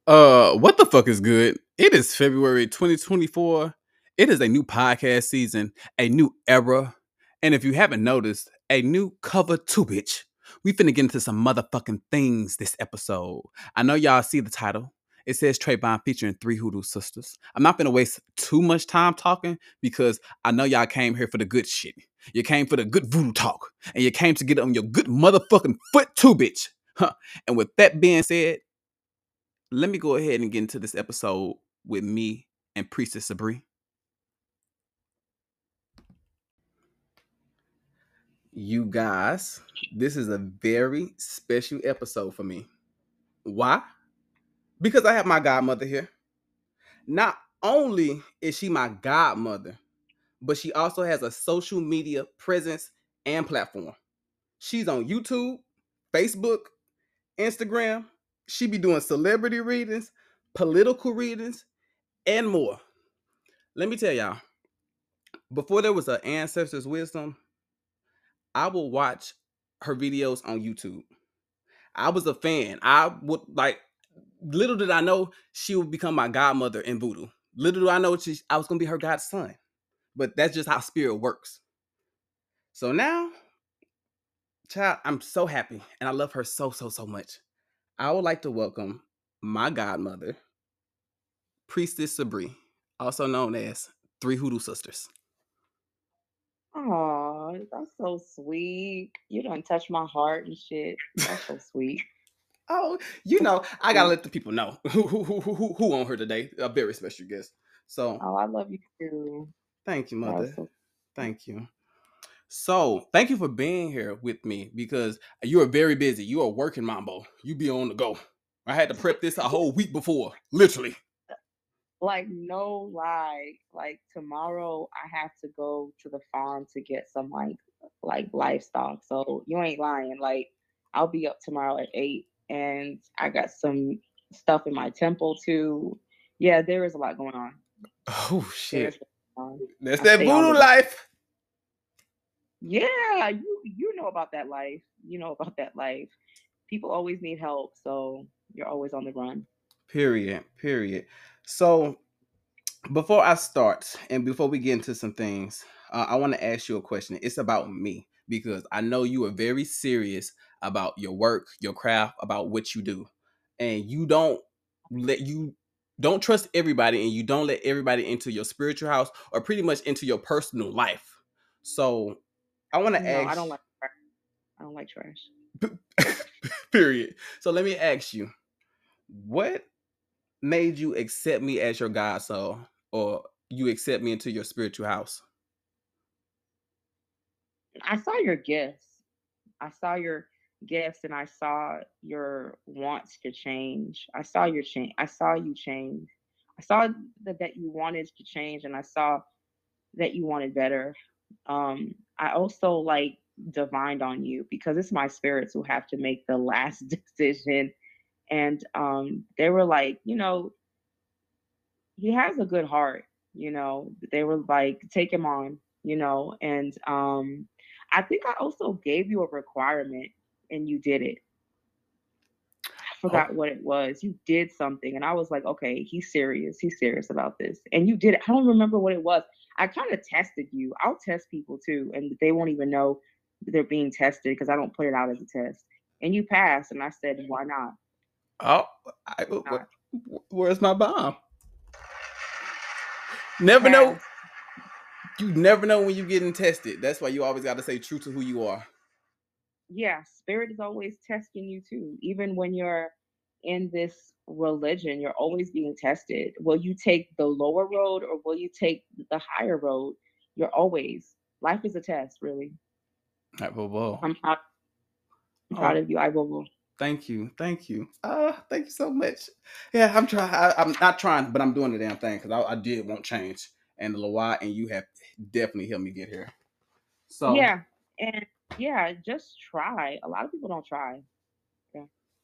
What the fuck is good? It is February 2024. It is a new podcast season, a new era, and if you haven't noticed, a new cover too, bitch. We finna get into some motherfucking things this episode. I know y'all see the title. It says Trayvon featuring three Hoodoo sisters. I'm not gonna waste too much time talking because I know y'all came here for the good shit. You came for the good voodoo talk, and you came to get on your good motherfucking foot too, bitch. Huh. And with that being said, let me go ahead and get into this episode with me and Priestess Sabri. You guys, this is a very special episode for me. Why? Because I have my godmother here. Not only is she my godmother, but she also has a social media presence and platform. She's on YouTube, Facebook, Instagram. She be doing celebrity readings, political readings, and more. Let me tell y'all, before there was an ancestor's wisdom, I will watch her videos on YouTube. I was a fan. I would like. Little did I know she would become my godmother in voodoo. Little did I know I was gonna be her godson. But that's just how spirit works. So now, child, I'm so happy and I love her so much. I would like to welcome my godmother, Priestess Sabri, also known as Three Hoodoo Sisters. Oh, that's so sweet. You done touch my heart and shit. That's so sweet. Oh, I gotta let the people know who on her today. A very special guest. So Oh, I love you too. thank you, That was mother. so Thank you. So thank you for being here with me because you are very busy. You are working, Mambo. You be on the go. I had to prep this a whole week before, literally. like no lie. Like tomorrow I have to go to the farm to get some like livestock. So you ain't lying. Like I'll be up tomorrow at 8 and I got some stuff in my temple too. Yeah, there is a lot going on. Oh There's shit. a lot going on. That's I that stay on voodoo the life. Yeah, you know about that life. You know about that life. People always need help, so you're always on the run. Period. Period. So before I start and before we get into some things, I want to ask you a question. It's about me because I know you are very serious about your work, your craft, about what you do, and you don't trust everybody, and you don't let everybody into your spiritual house or pretty much into your personal life. So I want to No, ask. I don't like trash. Period. So let me ask you, what made you accept me as your God soul, or you accept me into your spiritual house? I saw your gifts. I saw your gifts and I saw your wants to change. I saw your change. I saw you change. I saw that you wanted to change and I saw that you wanted better. I also like divined on you because it's my spirits who have to make the last decision. And they were like, he has a good heart, They were like, take him on, and I think I also gave you a requirement and you did it. I Oh, forgot what it was. You did something and I was like, okay, he's serious. He's serious about this. And you did it. I don't remember what it was. I kind of tested you. I'll test people too, and they won't even know they're being tested because I don't put it out as a test. And you passed, and I said, why not? oh, Not. where's my bomb? You Never know. passed. You never know when you're getting tested. That's why you always got to stay true to who you are. Yeah, spirit is always testing you too. Even when you're in this religion, you're always being tested. Will you take the lower road or will you take the higher road? You're always. Life is a test, really. All right, whoa. I'm proud. I'm proud Oh, of you. I will. thank you, thank you. Thank you so much. Yeah, I'm trying. I'm not trying, but I'm doing the damn thing because I did want change, and the Lawai and you have definitely helped me get here. So, Yeah, and yeah, just try. A lot of people don't try. Yeah.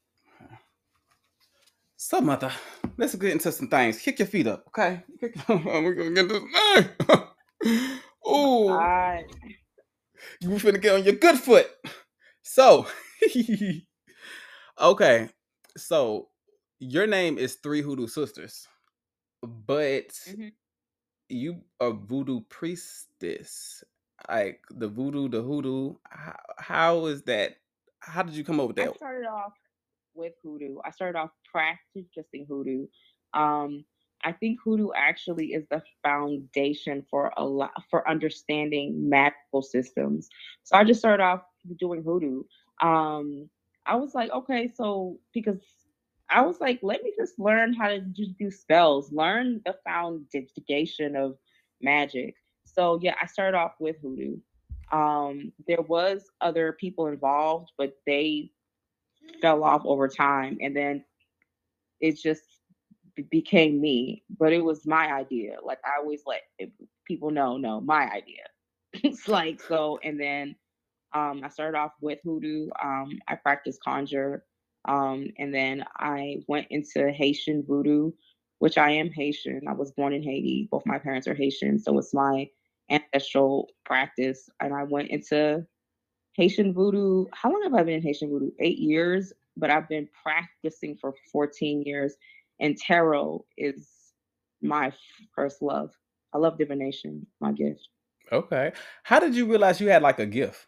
so mother, let's get into some things. Kick your feet up, okay? We're gonna get this. Oh, I you finna get on your good foot. So, okay. So, your name is Three Hoodoo Sisters, but Hmm. you a voodoo priestess. Like the voodoo, the hoodoo. How is that? How did you come up with I that? started off with hoodoo. I started off practicing hoodoo. Um, I think hoodoo actually is the foundation for a lot for understanding magical systems. So I just started off doing hoodoo. Um, I was like, okay, so because I was like, let me just learn how to just do spells, learn the foundation of magic. So yeah, I started off with hoodoo. There was other people involved, but they fell off over time, and then it just became me. But it was my idea. Like I always let people know, no, my idea. It's like so, and then I started off with hoodoo. I practiced conjure, and then I went into Haitian voodoo, which I am Haitian. I was born in Haiti. Both my parents are Haitian, so it's my ancestral practice. And I went into Haitian voodoo. How long have I been in Haitian voodoo? 8 years, but I've been practicing for 14 years. And tarot is my first love. I love divination, my gift. Okay. How did you realize you had like a gift?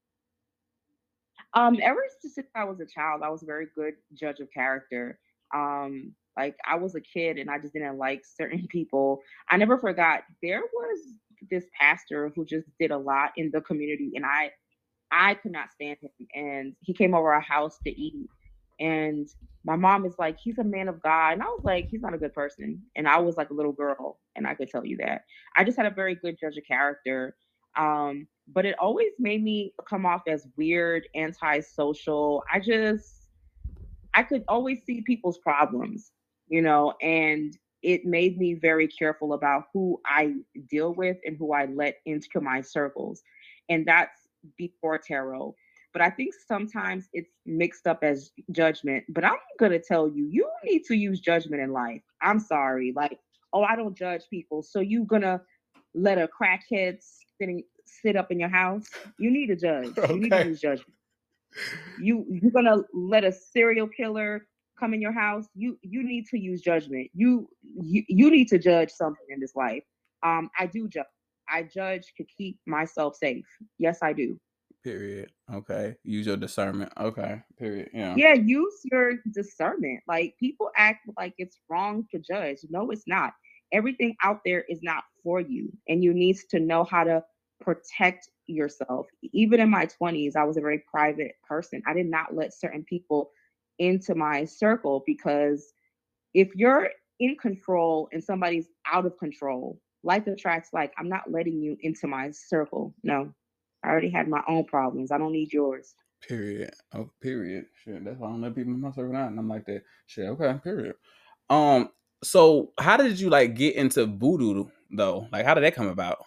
Ever since I was a child, I was a very good judge of character. Like I was a kid and I just didn't like certain people. I never forgot there was this pastor who just did a lot in the community, and I could not stand him. And he came over our house to eat. And my mom is like, he's a man of God. And I was like, he's not a good person. And I was like a little girl, and I could tell you that. I just had a very good judge of character. But it always made me come off as weird, antisocial. I could always see people's problems, and it made me very careful about who I deal with and who I let into my circles. And that's before tarot. But I think sometimes it's mixed up as judgment. But I'm going to tell you, you need to use judgment in life. I'm sorry. Like, oh, I don't judge people. So you going to let a crackhead sit up in your house? You need to judge. You need to Okay. use judgment. You're gonna let a serial killer come in your house? You need to use judgment. You need to judge something in this life. I do judge. I judge to keep myself safe. Yes, I do. Period. Okay. Use your discernment. Okay. Period. Yeah. Yeah, use your discernment. Like people act like it's wrong to judge. No, it's not. Everything out there is not for you, and you need to know how to protect yourself. Even in my 20s, I was a very private person. I did not let certain people into my circle because if you're in control and somebody's out of control, like attracts like, I'm not letting you into my circle. No. I already had my own problems. I don't need yours. Period. Oh, period. Shit. That's why I don't let people in my circle out. And I'm like that. Shit. Okay. Period. So how did you like get into voodoo though? Like, how did that come about?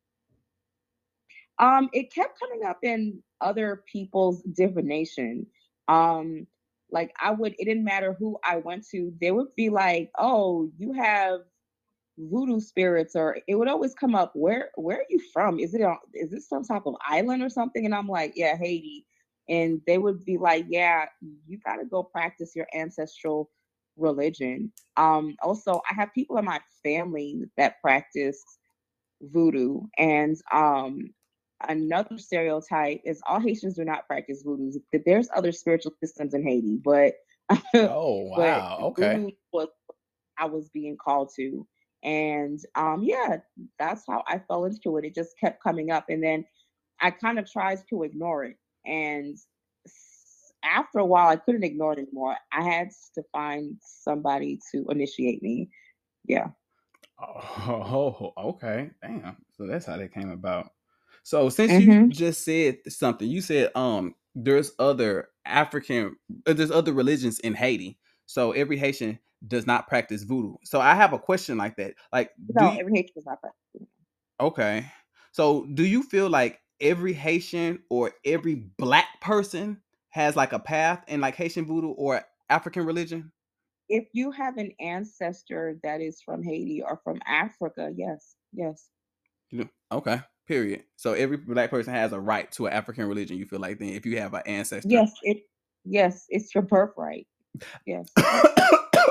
It kept coming up in other people's divination. Um, like it didn't matter who I went to, they would be like, "Oh, you have voodoo spirits," or it would always come up, "Where are you from? Is this some type of island or something?" And I'm like, "Yeah, Haiti." And they would be like, "Yeah, you got to go practice your ancestral religion." Also, I have people in my family that practice voodoo. And another stereotype is all Haitians do not practice voodoo. That there's other spiritual systems in Haiti, but Oh but wow. Okay. voodoo was I was being called to. And yeah, that's how I fell into it. It just kept coming up, and then I kind of tried to ignore it. And after a while, I couldn't ignore it anymore. I had to find somebody to initiate me. Yeah. Oh, okay. Damn. So that's how that came about. So since you Hmm. just said something, you said there's other there's other religions in Haiti. So every Haitian does not practice voodoo. So I have a question like that. Like, do No, you every Haitian is not practicing. okay. So do you feel like every Haitian or every black person has like a path in like Haitian voodoo or African religion? If you have an ancestor that is from Haiti or from Africa, yes, yes, You know, okay. Period. So every black person has a right to an African religion. You feel like then if you have an ancestor. yes, it's your birthright. Yes.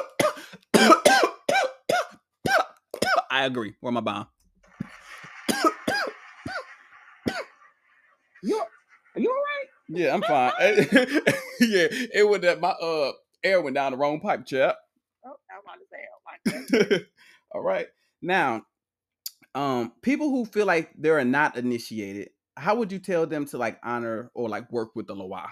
agree. Where am I bomb? Are you all right? Yeah, I'm fine. Yeah, it was that my air went down the wrong pipe, chap. Oh, I'm about to say, oh my goodness. All right. Now, people who feel like they're not initiated, how would you tell them to like honor or like work with the Loa?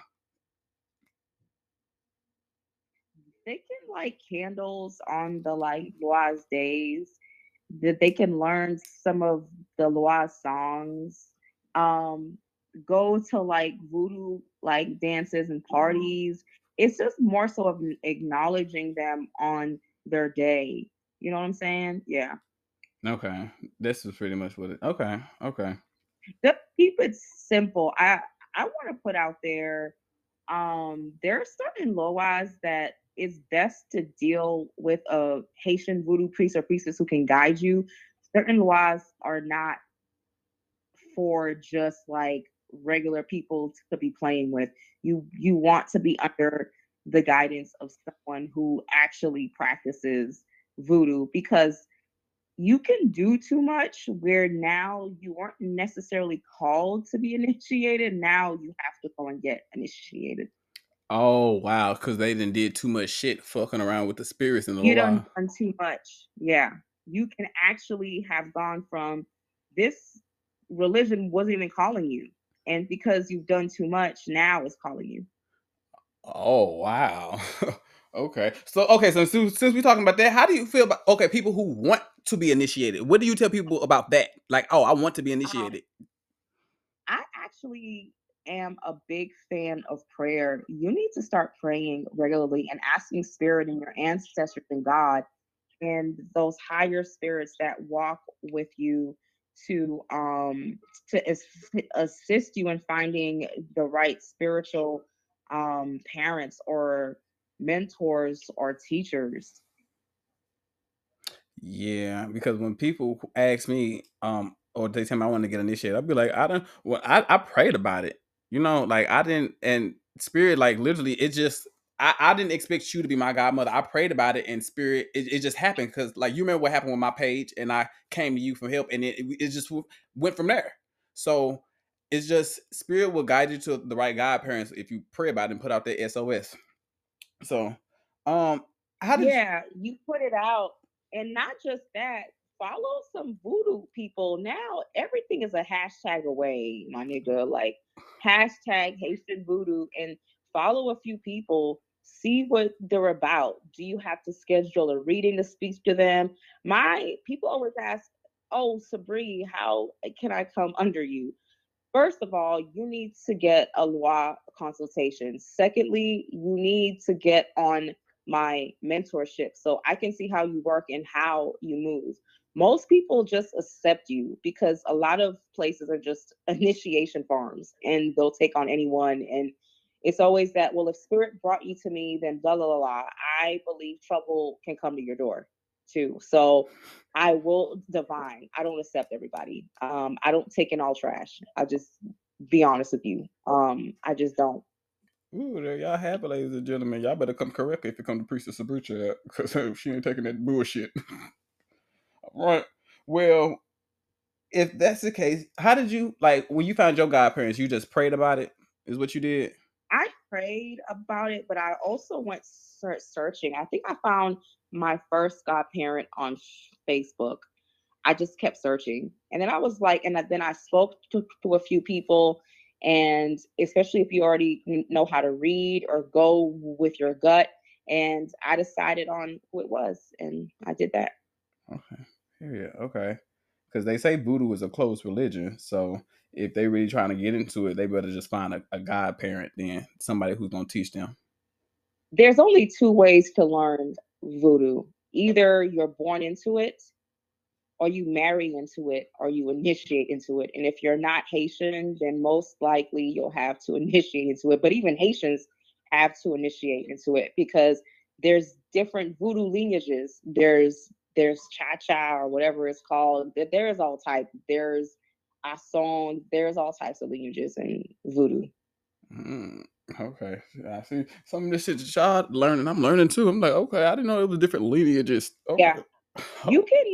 They can light candles on the like Loa's days. That they can learn some of the Loa songs. Um, go to like voodoo like dances and parties. It's just more so of acknowledging them on their day. You know what I'm saying? Yeah. Okay, this is pretty much what it. Okay, okay. Just keep it simple. I want to put out there, there are certain loas that it's best to deal with a Haitian voodoo priest or priestess who can guide you. Certain loas are not for just like regular people to be playing with. You want to be under the guidance of someone who actually practices voodoo, because you can do too much where now you weren't necessarily called to be initiated. Now you have to go and get initiated. Oh wow, because they did too much shit fucking around with the spirits in the You done Loa. done too much. Yeah. You can actually have gone from this religion wasn't even calling you. And because you've done too much, now it's calling you. Oh wow. Okay. So since we're talking about that, how do you feel about people who want to be initiated? What do you tell people about that? Like, oh, I want to be Um, initiated. I actually am a big fan of prayer. You need to start praying regularly and asking spirit and your ancestors and God and those higher spirits that walk with you to assist you in finding the right spiritual parents or mentors or teachers. Yeah, because when people ask me, or they tell me I want to get initiated, I'll be like, I don't. Well, I prayed about it. You know, like I didn't. And spirit, like literally, it just. I didn't expect you to be my godmother. I prayed about it, and spirit, it just happened because, like, you remember what happened with my page, and I came to you for help, and it just went from there. So it's just spirit will guide you to the right godparents if you pray about it and put out that SOS. So, um, how did you? Yeah, you put it out. And not just that, follow some voodoo people. Now everything is a hashtag away, my nigga. Like hashtag Haitian voodoo and follow a few people, see what they're about. Do you have to schedule a reading to speak to them? My people always ask, oh, Sabri, how can I come under you? First of all, you need to get a law consultation. Secondly, you need to get on my mentorship so I can see how you work and how you move. Most people just accept you because a lot of places are just initiation farms and they'll take on anyone. And it's always that, well, if spirit brought you to me, then blah, blah, blah, blah. I believe trouble can come to your door too. So I will divine. I don't accept everybody. I don't take in all trash. I just be honest with you. I just don't. Ooh, there y'all have it, ladies and gentlemen. Y'all better come correct if you come to Priestess Sabrucha, because she ain't taking that bullshit. Right. Well, if that's the case, how did you like when you found your godparents? You just prayed about it, is what you did? I prayed about it, but I also went searching. I think I found my first godparent on Facebook. I just kept searching. And then I was like, and then I spoke to a few people. And especially if you already know how to read or go with your gut. And I decided on who it was. And I did that. Okay. Yeah, okay. Because they say voodoo is a closed religion. So if they really trying to get into it, they better just find a godparent then, somebody who's gonna teach them. There's only two ways to learn voodoo. Either you're born into it, or you marry into it, or you initiate into it. And if you're not Haitian, then most likely you'll have to initiate into it. But even Haitians have to initiate into it because there's different voodoo lineages. There's cha cha or whatever it's called. There is all type. There's Ason. There's all types of lineages in voodoo. Mm, okay. I see some of this shit that y'all learning. I'm learning too. I'm like, okay, I didn't know it was different lineages. Yeah, Okay. you can.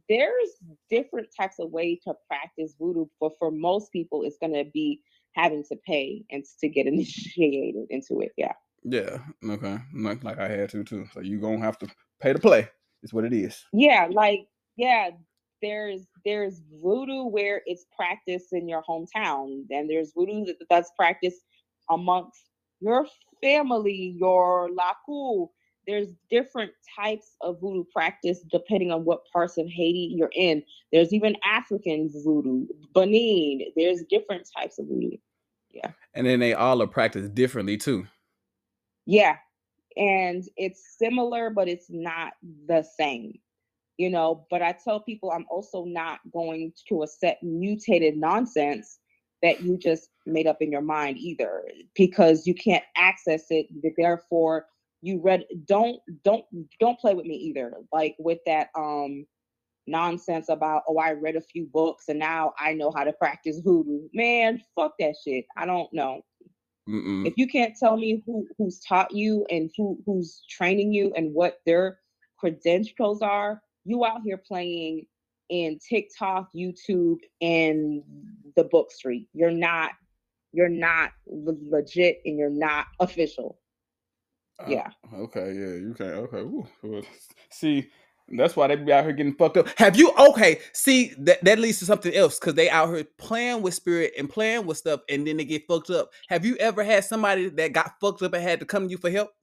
there's different types of way to practice voodoo, but for most people, it's gonna be having to pay and to get initiated into it. Yeah. Yeah. Okay. Like I had to too. So you gonna have to pay to play. Is what it is. Yeah, like yeah, there's voodoo where it's practiced in your hometown, and there's voodoo that's practiced amongst your family, your laku. There's different types of voodoo practice depending on what parts of Haiti you're in. There's even African voodoo, Benin. There's different types of voodoo. Yeah. And then they all are practiced differently too. Yeah. And it's similar, but it's not the same. But I tell people I'm also not going to accept mutated nonsense that you just made up in your mind either, because you can't access it. Therefore, you read don't play with me either. Like with that nonsense about, oh, I read a few books and now I know how to practice voodoo. Man, fuck that shit. I don't know. Mm-mm. If you can't tell me who's taught you and who's training you and what their credentials are, you out here playing in TikTok, YouTube, and the book street. You're not legit and you're not official. Yeah. Okay, yeah, you can. Okay, well, see, that's why they be out here getting fucked up. Have you? Okay, see, that leads to something else because they out here playing with spirit and playing with stuff, and then they get fucked up. Have you ever had somebody that got fucked up and had to come to you for help?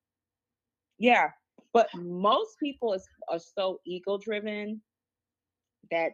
Yeah. But most people are so ego driven that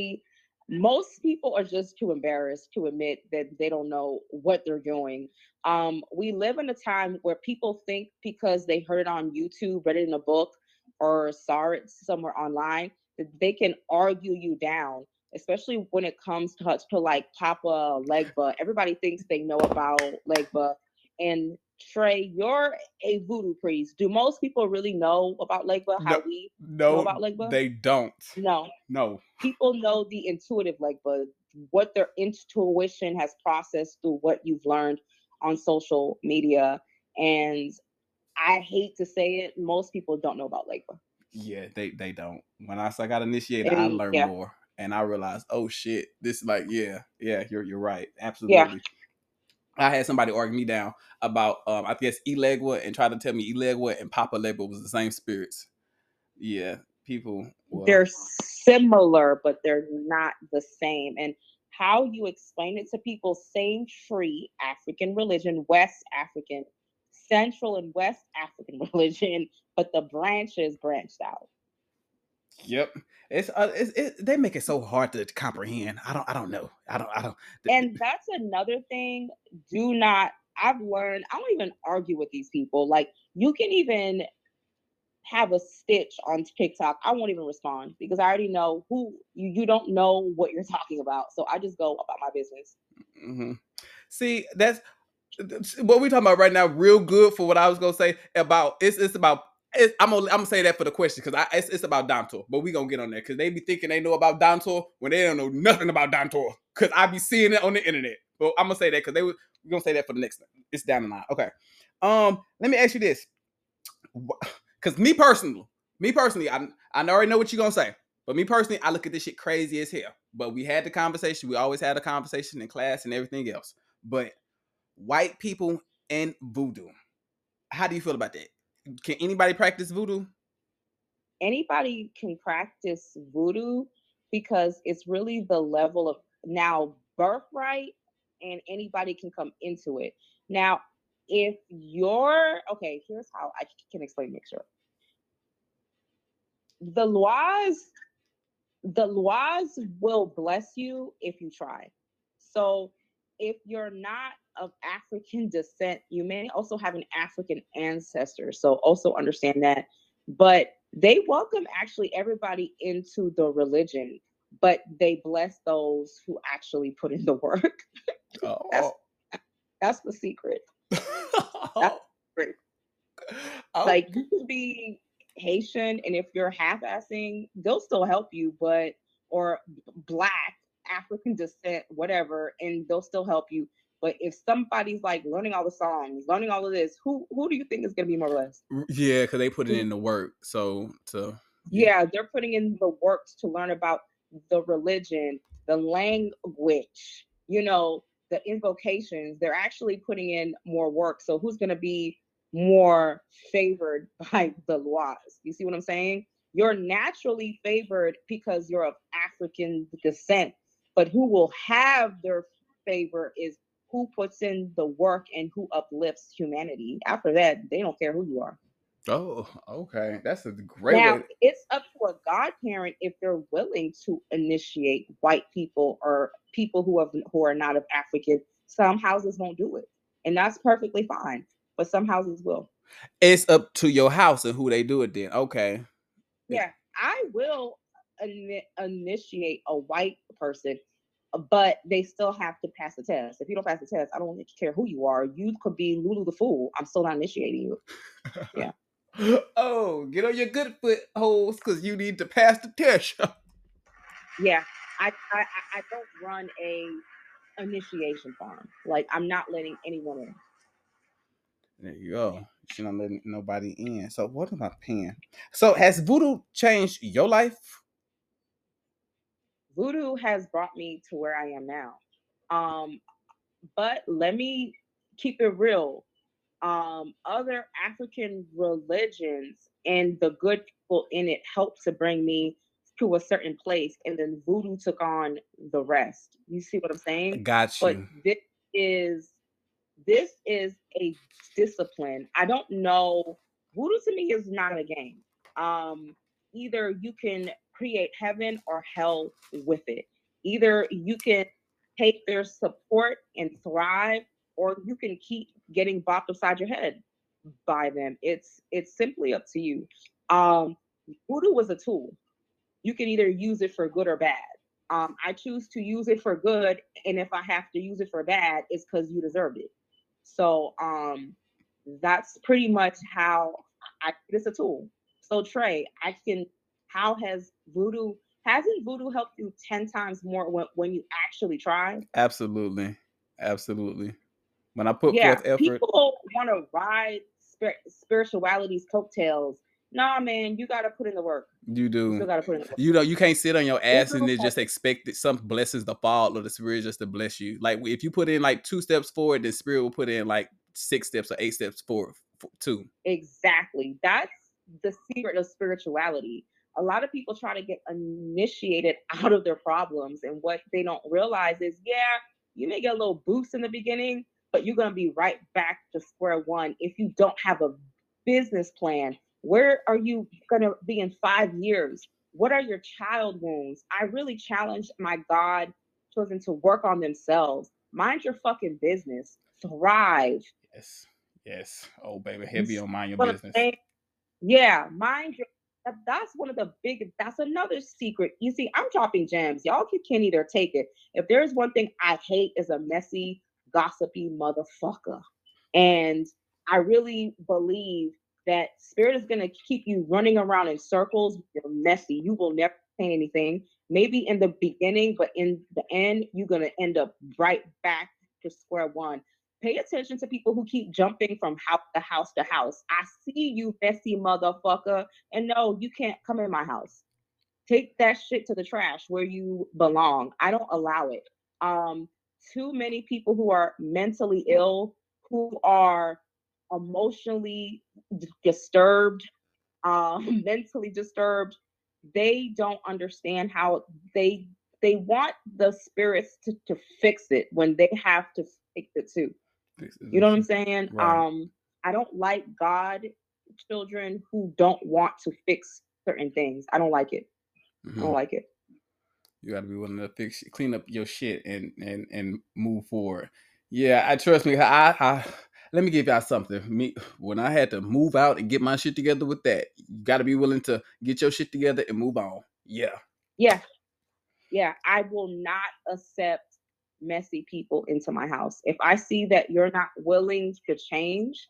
most people are just too embarrassed to admit that they don't know what they're doing. We live in a time where people think because they heard it on YouTube, read it in a book, or saw it somewhere online, that they can argue you down, especially when it comes to like Papa Legba. Everybody thinks they know about Legba. And Trey, you're a voodoo priest. Do most people really know about Legba? No, How we know no, about Legba? they don't. No. No. People know the intuitive Legba, what their intuition has processed through what you've learned on social media. And I hate to say it, most people don't know about Legba. Yeah, they don't. When I got initiated, I learned Yeah. more, and I realized, oh shit, this like yeah, you're right, Yeah. absolutely. I had somebody argue me down about I guess Elegua and try to tell me Elegua and Papa Legba was the same spirits. Yeah, people. Well, They're similar, but they're not the same. And how you explain it to people, same tree, African religion, West African, Central and West African religion, but the branches branched out. yep. It's they make it so hard to comprehend. I don't know. I don't. And that's another thing. Do not, I've learned, I don't even argue with these people. Like, you can even have a stitch on TikTok. I won't even respond because I already know you don't know what you're talking about. So I just go about my business. Mm-hmm. See, that's what we talking about right now. Real good for what I was gonna say about it's about. I'm gonna say that for the question because it's about Dantor, but we gonna get on there because they be thinking they know about Dantor when they don't know nothing about Dantor because I be seeing it on the internet. But I'm gonna say that because we're gonna say that for the next one. It's down the line. Okay. Let me ask you this, because me personally, I already know what you're gonna say, but me personally, I look at this shit crazy as hell. But we had the conversation. We always had a conversation in class and everything else. But white people and voodoo. How do you feel about that? Can anybody practice voodoo? Anybody can practice voodoo because it's really the level of now birthright, and anybody can come into it. Now, if you're okay, here's how I can explain, make sure. The laws the laws will bless you if you try. So if you're not of African descent, you may also have an African ancestor. So also understand that. But they welcome actually everybody into the religion, but they bless those who actually put in the work. that's Oh. that's the secret. That's Oh. the secret. Oh. Like, you can be Haitian, and if you're half-assing, they'll still help you, but or black, African descent, whatever, and they'll still help you. But if somebody's like learning all the songs, learning all of this, who do you think is gonna be more or less? Yeah, because they put it in the work. So Yeah, they're putting in the works to learn about the religion, the language, the invocations. They're actually putting in more work. So who's going to be more favored by the laws? You see what I'm saying? You're naturally favored because you're of African descent, but who will have their favor is who puts in the work and who uplifts humanity. After that, they don't care who you are. Oh, okay. That's a great Now, way. it's up to a godparent if they're willing to initiate white people or people who are not of African. Some houses won't do it, and that's perfectly fine. But some houses will. It's up to your house and who they do it then. Okay. Yeah, I will initiate a white person, but they still have to pass the test. If you don't pass the test, I don't care who you are. You could be Lulu the Fool. I'm still not initiating you. Yeah. Oh, get on your good foot holes because you need to pass the test. Yeah. I don't run a initiation farm. Like, I'm not letting anyone in. There you go. She's not letting nobody in. So what am I paying? So has voodoo changed your life? Voodoo has brought me to where I am now. Um, but let me keep it real. Other African religions and the good people in it helped to bring me to a certain place, and then voodoo took on the rest. You see what I'm saying? Got But you. is this is a discipline. I don't know. Voodoo to me is not a game. Um, Either you can create heaven or hell with it. Either you can take their support and thrive, or you can keep getting bopped upside your head by them. It's simply up to you. Um, Voodoo was a tool. You can either use it for good or bad. I choose to use it for good, and if I have to use it for bad, it's because you deserved it. So that's pretty much how it's a tool. So Trey, I can. How has voodoo? Hasn't voodoo helped you 10 times more when you actually try? Absolutely. Absolutely. When I put Yeah, forth effort, people want to ride spirituality's coattails. Nah, man, you got to put in the work. you You do. still got to put in the work. You know, you can't sit on your ass and Voodoo then just expect that some blessings to fall or the spirit just to bless you. Like if you put in like 2 steps forward, the spirit will put in like 6 steps or 8 steps forward too. Exactly. That's the secret of spirituality. A lot of people try to get initiated out of their problems, and what they don't realize is, yeah, you may get a little boost in the beginning, but you're going to be right back to square one if you don't have a business plan. Where are you going to be in 5 years? What are your child wounds? I really challenge my God children to work on themselves. Mind your fucking business. Thrive. Yes. Yes. Oh baby, You heavy see on mind your what I'm business. saying? Yeah, mind your that's one of the big that's another secret. You see, I'm dropping gems. Y'all can either take it. If there's one thing I hate is a messy, gossipy motherfucker. And I really believe that spirit is gonna keep you running around in circles. You're messy. You will never say anything. Maybe in the beginning, but in the end, you're gonna end up right back to square one. Pay attention to people who keep jumping from house to house to house. I see you, messy motherfucker. And no, you can't come in my house. Take that shit to the trash where you belong. I don't allow it. Um, Too many people who are mentally ill, who are emotionally disturbed, mentally disturbed, they don't understand how they want the spirits to fix it when they have to fix it too. You know what I'm saying? Right. I don't like God children who don't want to fix certain things. I don't like it. I Mm-hmm. don't like it. You got to be willing to clean up your shit and move forward. Yeah, I trust me. I let me give y'all something. Me when I had to move out and get my shit together with that, you got to be willing to get your shit together and move on. Yeah. Yeah, yeah. I will not accept messy people into my house. If I see that you're not willing to change,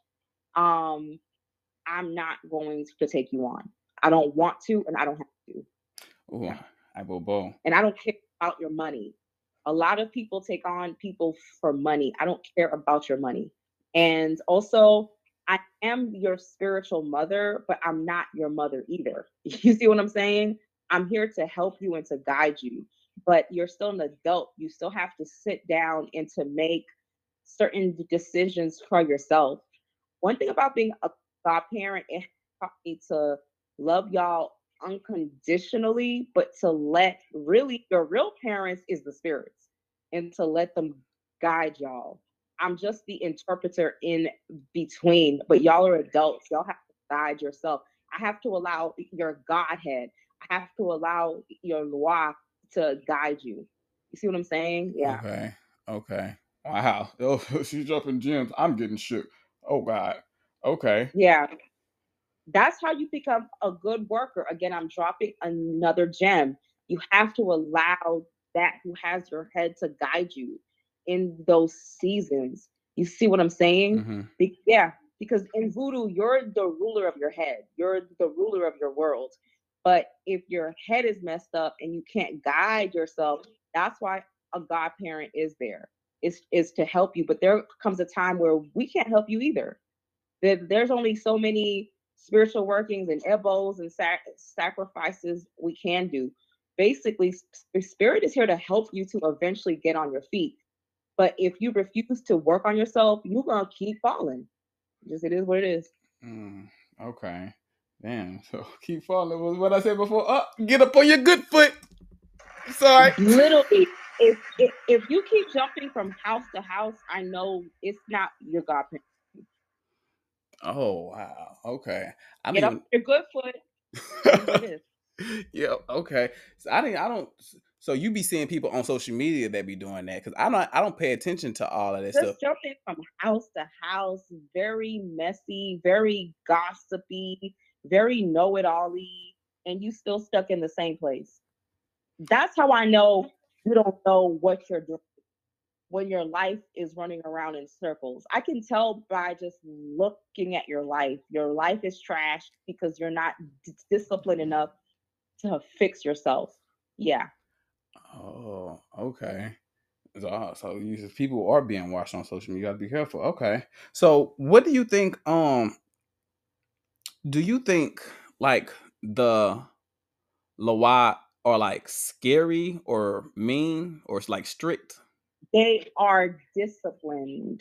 um, I'm not going to take you on. I don't want to, and I don't have to. Oh, Yeah. I will bow. And I don't care about your money. A lot of people take on people for money. I don't care about your money. And also, I am your spiritual mother, but I'm not your mother either. You see what I'm saying? I'm here to help you and to guide you, but you're still an adult. You still have to sit down and to make certain decisions for yourself. One thing about being a godparent, it taught me to love y'all unconditionally, but to let really your real parents is the spirits and to let them guide y'all. I'm just the interpreter in between, but y'all are adults. Y'all have to guide yourself. I have to allow your Godhead, I have to allow your Loa to guide you. You see what I'm saying? Yeah. Okay. Okay. Wow. Oh, she's jumping gems. I'm getting shook. Oh God. Okay. Yeah. That's how you become a good worker. Again, I'm dropping another gem. You have to allow that who has your head to guide you in those seasons. You see what I'm saying? Mm-hmm. Yeah, because in voodoo, you're the ruler of your head, you're the ruler of your world. But if your head is messed up and you can't guide yourself, that's why a godparent is there. Is to help you. But there comes a time where we can't help you either. There's only so many spiritual workings and ebos and sacrifices we can do. Basically, spirit is here to help you to eventually get on your feet. But if you refuse to work on yourself, you're gonna keep falling. Just it is what it is. Okay. Damn. So keep falling was what I said before. Up, get up on your good foot. Sorry. Literally, if you keep jumping from house to house, I know it's not your godparent. Oh wow. Okay. I Get up mean, your good foot. It is what it is. yeah. Okay. So I didn't. I don't. So you be seeing people on social media that be doing that because I don't. I don't pay attention to all of that stuff. Just jumping from house to house, very messy, very gossipy, very know it all y, and you still stuck in the same place. That's how I know you don't know what you're doing when your life is running around in circles. I can tell by just looking at your life. Your life is trash because you're not disciplined enough to fix yourself. Yeah. Oh. Okay. So people are being watched on social media. You gotta be careful. Okay. So what do you think? Do you think like the Lawat are like scary or mean or it's like strict? They are disciplined.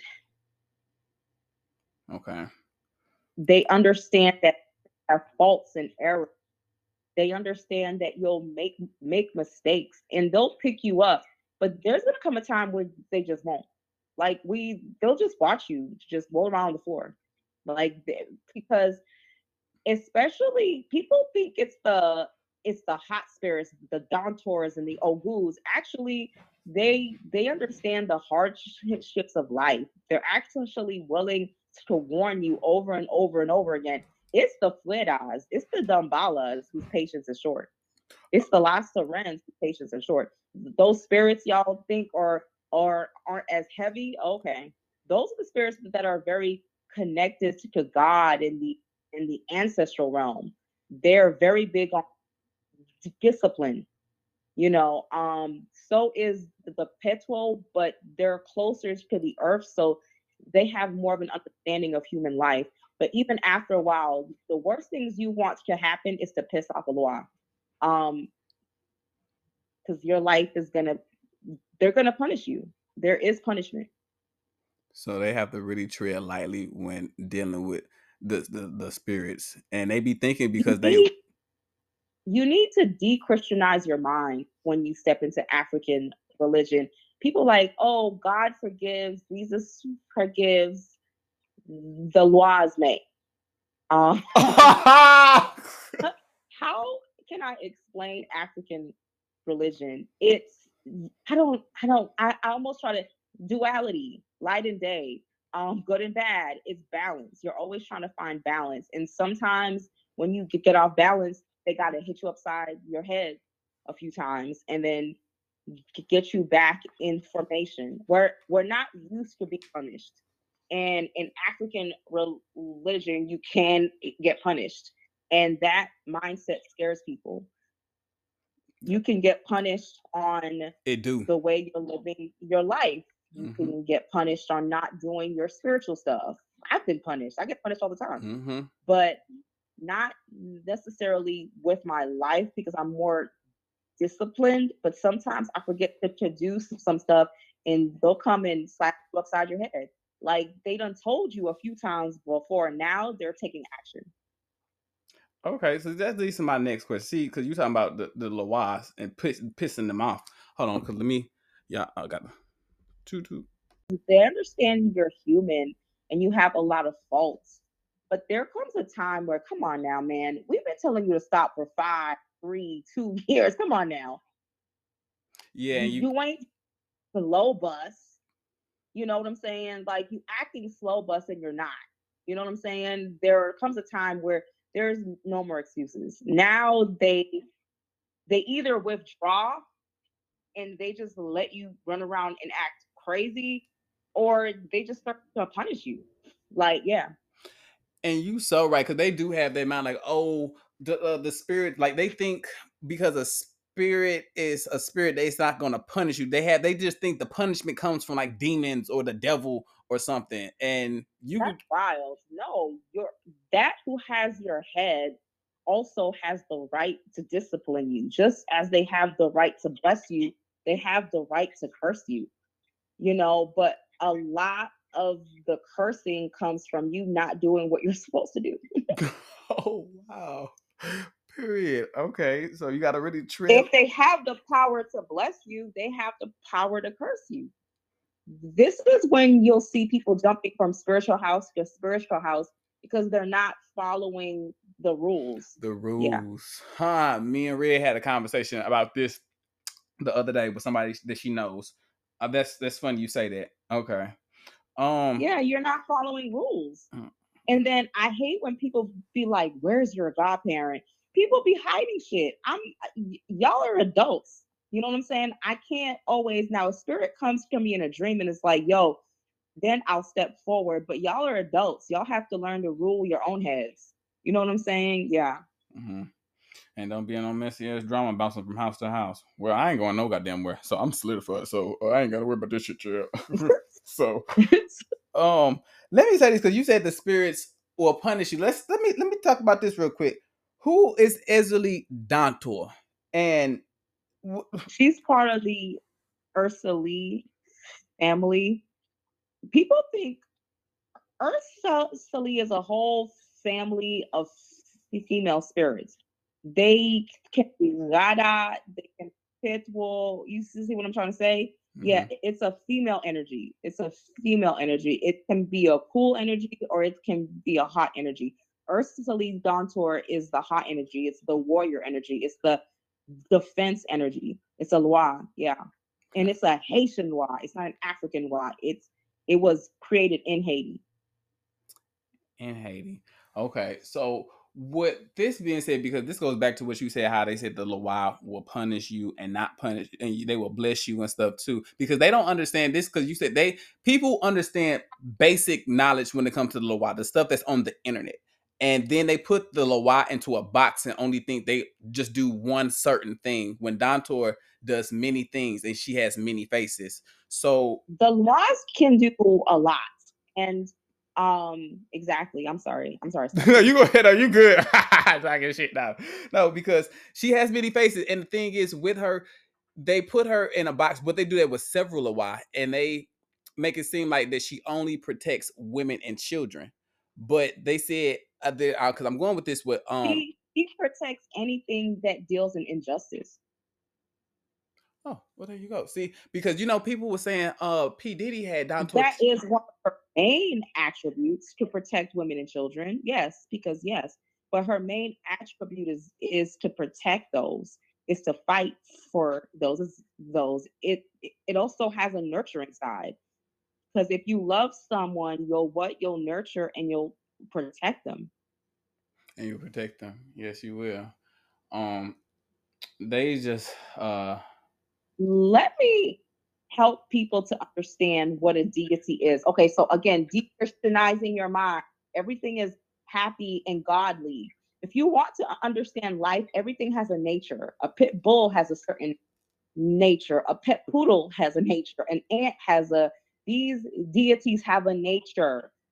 Okay. They understand that there are faults and errors. They understand that you'll make mistakes and they'll pick you up. But there's gonna come a time when they just won't. Like they'll just watch you just roll around on the floor. Because especially people think it's the hot spirits, the Dontors and the Ogus. Actually, they understand the hardships of life. They're actually willing to warn you over and over and over again. It's the Flidas, it's the Dumbalas whose patience is short. It's the La Serens whose patience is short. Those spirits y'all think aren't as heavy. Okay, those are the spirits that are very connected to God in the ancestral realm. They're very big on discipline. So is the Petro, but they're closer to the earth, so they have more of an understanding of human life. But even after a while, the worst things you want to happen is to piss off a law. Um, because your life is they're gonna punish you. There is punishment. So they have to really tread lightly when dealing with the spirits. And they be thinking You because they need you need to de-Christianize your mind when you step into African religion. People like, oh, God forgives, Jesus forgives, the laws make. How can I explain African religion? I almost try to duality, light and day, good and bad. It's balance. You're always trying to find balance. And sometimes when you get off balance, they gotta hit you upside your head a few times and then get you back in formation. We're not used to being punished. And in African religion, you can get punished. And that mindset scares people. You can get punished on it do. the way you're living your life. You Hmm. can get punished on not doing your spiritual stuff. I've been punished. I get punished all the time, Mm-hmm. but not necessarily with my life because I'm more disciplined. But sometimes I forget to do some stuff, and they'll come and slap you upside your head. Like they done told you a few times before. Now they're taking action. Okay, so that leads to my next question. See, because you're talking about the Loas and pissing them off. Hold on, because let me. Yeah, I got the two. They understand you're human and you have a lot of faults. But there comes a time where, come on now, man, we've been telling you to stop for 5, 3, 2 years. Come on now. Yeah, and you. You ain't slow bus. You know what I'm saying? Like you acting slow bus and you're not. You know what I'm saying? There comes a time where there's no more excuses. Now they either withdraw and they just let you run around and act crazy, or they just start to punish you. Like, yeah, And you so right, because they do have their mind like, oh, the spirit, like they think because a spirit is a spirit, it's not gonna punish you. They just think the punishment comes from like demons or the devil or something. And you that's could wild. No, you're that who has your head also has the right to discipline you, just as they have the right to bless you. They have the right to curse you. But a lot of the cursing comes from you not doing what you're supposed to do. oh wow. Period. Okay. So you gotta really tread. If they have the power to bless you, they have the power to curse you. This is when you'll see people jumping from spiritual house to spiritual house because they're not following the rules. The Yeah. rules. Huh. Me and Red had a conversation about this the other day with somebody that she knows. That's funny you say that. Okay. Um Yeah, you're not following rules. And then I hate when people be like, "Where's your godparent?" People be hiding shit. Y'all are adults. You know what I'm saying? I can't always now. A spirit comes to me in a dream and it's like, "Yo," then I'll step forward. But y'all are adults. Y'all have to learn to rule your own heads. You know what I'm saying? Yeah. mhm. And don't be in no messy ass drama bouncing from house to house. Well, I ain't going no goddamn where, so I'm solidified. So I ain't gotta worry about this shit, chill. so let me say this because you said the spirits will punish you. Let me talk about this real quick. Who is Ezeli Dantor? And She's part of the Ursula family. People think Ursula is a whole family of female spirits. They can be Rada, they can be Pitbull. You see what I'm trying to say? Yeah, mhm, it's a female energy. It's a female energy. It can be a cool energy or it can be a hot energy. Ursula Dawntor is the hot energy. It's the warrior energy. It's the defense energy. It's a Loa, yeah. And it's a Haitian Loa. It's not an African Loa. It was created in Haiti. in Haiti. Okay, so what this being said, because this goes back to what you said, how they said the Loa will punish you and not punish, and they will bless you and stuff too, because they don't understand this. Because you said people understand basic knowledge when it comes to the Loa, the stuff that's on the internet, and then they put the Loa into a box and only think they just do one certain thing. When Dantor does many things and she has many faces, so The laws can do a lot. And exactly. I'm sorry, you Stephanie. go ahead. Are you good? Talking shit now. No, because she has many faces, and the thing is, with her, they put her in a box, but they do that with several a while, and they make it seem like that she only protects women and children. But they said, because I'm going with this with He protects anything that deals in injustice. Oh, well, there you go. See, because people were saying P. Diddy had down to a That is one of her main attributes to protect women and children. Yes, because yes, but her main attribute is to protect those, is to fight for those. It also has a nurturing side because if you love someone, you'll nurture and you'll protect them. and you protect them. Yes, you will. Um, they just Let me help people to understand what a deity is. Okay, so again, de-Christianizing your mind. Everything is happy and godly. If you want to understand life, everything has a nature. A pit bull has a certain nature. A pet poodle has a nature. An ant has a. These deities have a nature.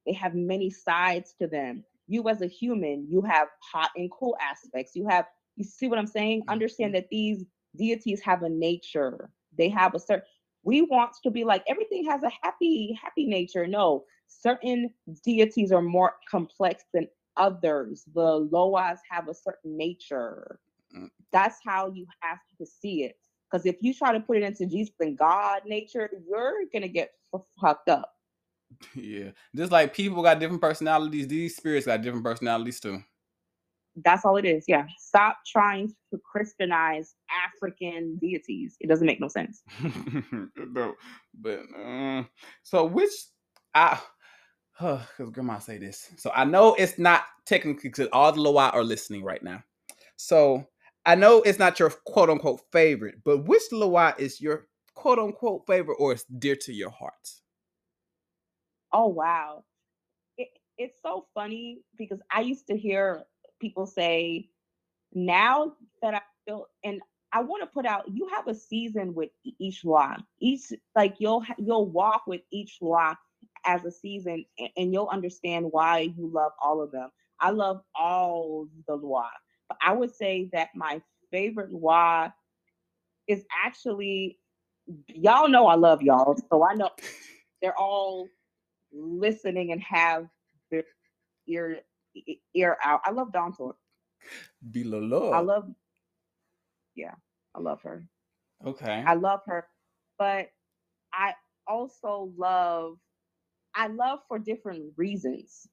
They have many sides to them. You as a human, you have hot and cool aspects. You see what I'm saying? Understand that these deities have a nature. They have a certain, we want to be like everything has a happy nature. No, certain deities are more complex than others. The Loas have a certain nature. Mm. That's how you have to see it. Because if you try to put it into Jesus and God nature, you're gonna get fucked up. Yeah, just like people got different personalities, these spirits got different personalities too. That's all it is. Yeah. Stop trying to Christianize African deities. It doesn't make no sense. No, but so which I because grandma say this, so I know it's not technically because all the Loa are listening right now. So I know it's not your quote unquote favorite, but which Loa is your quote unquote favorite or is dear to your heart? Oh wow. It, it's so funny because I used to hear people say, now that I feel, and I want to put out, you have a season with each Loa. Each, like you'll walk with each Loa as a season, and you'll understand why you love all of them. I love all the Loa, but I would say that my favorite Loa is actually, y'all know I love y'all, so I know they're all listening and have their ear ear out. I love Dawntor. I Bilolo. love, yeah, I love her. Okay. I love her, but I also love, I love for different reasons.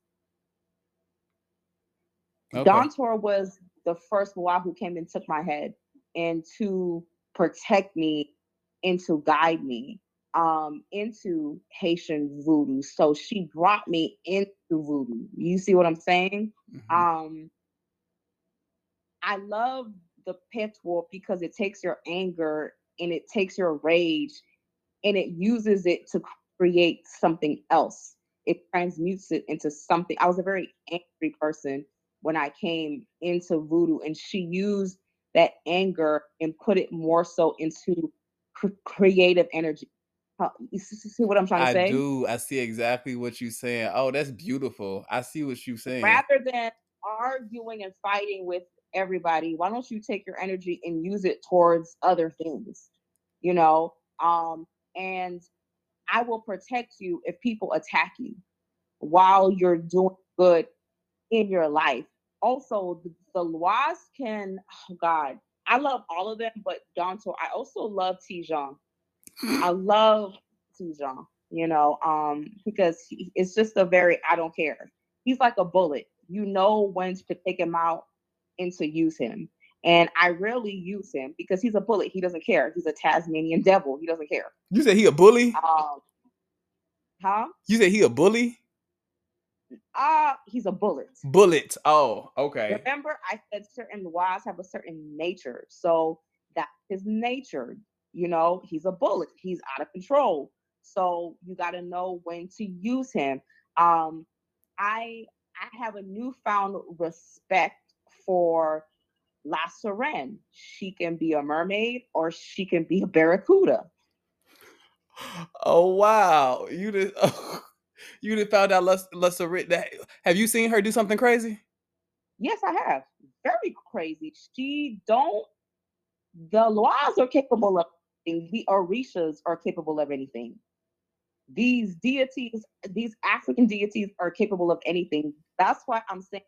Okay. Dawntor was the first Loa who came and took my head and to protect me and to guide me into Haitian voodoo. So she brought me into voodoo. You see what I'm saying? Mm-hmm. Um, I love the patois because it takes your anger and it takes your rage and it uses it to create something else. It transmutes it into something. I was a very angry person when I came into voodoo, and she used that anger and put it more so into creative energy. You see what I'm trying to I say? do. I see exactly what you're saying. Oh, that's beautiful. I see what you're saying. Rather than arguing and fighting with everybody, why don't you take your energy and use it towards other things? You know, and I will protect you if people attack you while you're doing good in your life. Also, the Loas can, oh God, I love all of them, but Donto, I also love Tijon. I love Tijon, because it's just a very, I don't care. He's like a bullet. You know when to take him out and to use him. And I rarely use him because he's a bullet. He doesn't care. He's a Tasmanian devil. He doesn't care. You said he a bully? Huh? You said he a bully? He's a bullet. Bullet. Oh, okay. Remember, I said certain Loas have a certain nature. So that's his nature. He's a bullet. He's out of control. So you got to know when to use him. Um, I have a newfound respect for La Sirene. She can be a mermaid or she can be a barracuda. Oh wow. You just you just found out that. Have you seen her do something crazy? Yes, I have. Very crazy. She don't. The Loas are capable of anything. The Orishas are capable of anything. These deities, these African deities are capable of anything. That's why I'm saying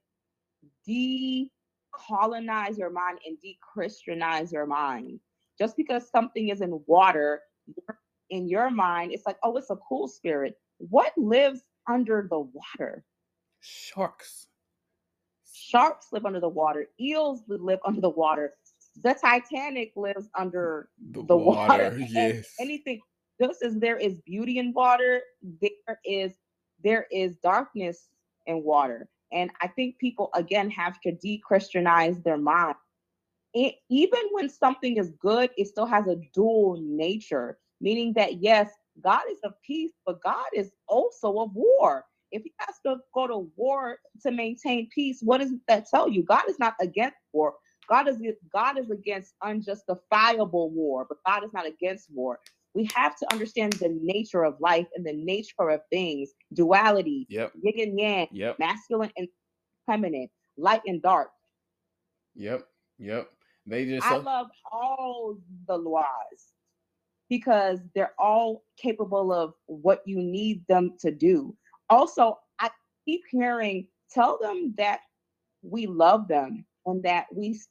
decolonize your mind and de-Christianize your mind. Just because something is in water, in your mind, it's like, oh, it's a cool spirit. What lives under the water? Sharks. Sharks live under the water. Eels live under the water. The Titanic lives under The the water. water, And yes. anything, just as there is beauty in water, there is darkness in water. And I think people again have to de-Christianize their mind. Even when something is good, it still has a dual nature, meaning that yes, God is of peace, but God is also of war. If he has to go to war to maintain peace, what does that tell you? God is not against war. God is against unjustifiable war, but God is not against war. We have to understand the nature of life and the nature of things, duality, Yep. yin and yang, Yep. masculine and feminine, light and dark. Yep. Yep. They just I so love all the laws because they're all capable of what you need them to do. Also, I keep hearing, tell them that we love them and that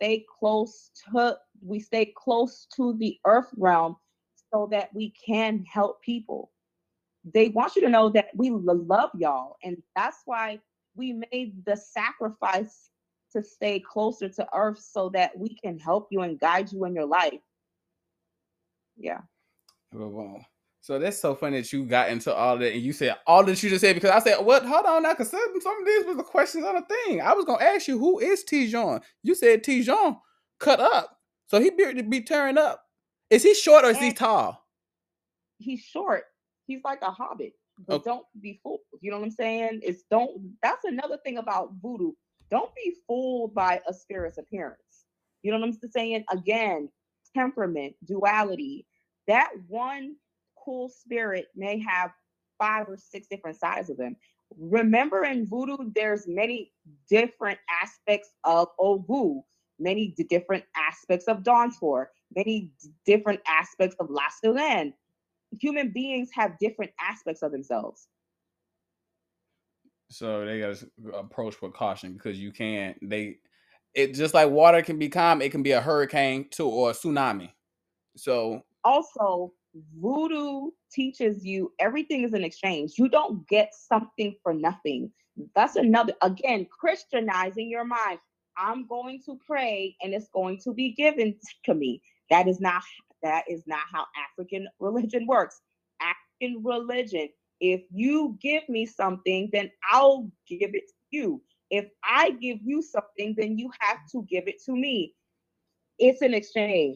we stay close to the earth realm so that we can help people. They want you to know that we love y'all, and that's why we made the sacrifice to stay closer to earth so that we can help you and guide you in your life. Yeah. Wow. So that's so funny that you got into all that and you said all that you just said because I said, what? Hold on now, because some of these was the questions on the thing. I was gonna ask you who is Tijon? You said Tijon cut up. So he be tearing up. Is he short or is he And tall? he's short. He's like a hobbit, but Okay. don't be fooled. You know what I'm saying? It's don't That's another thing about voodoo. Don't be fooled by a spirit's appearance. You know what I'm saying? Again, temperament, duality. That one cool spirit may have 5 or 6 different sides of them. Remember, in voodoo, there's many different aspects of Ogu, many different aspects of Dontor, many different aspects of La Selene. Human beings have different aspects of themselves. So they got to approach with caution because you can't. It just like water can be calm, it can be a hurricane too or a tsunami. So Also, voodoo teaches you everything is an exchange. You don't get something for nothing. That's another, again, Christianizing your mind. I'm going to pray and it's going to be given to me. That is not how African religion works. African religion, if you give me something, then I'll give it to you. If I give you something, then you have to give it to me. It's an exchange.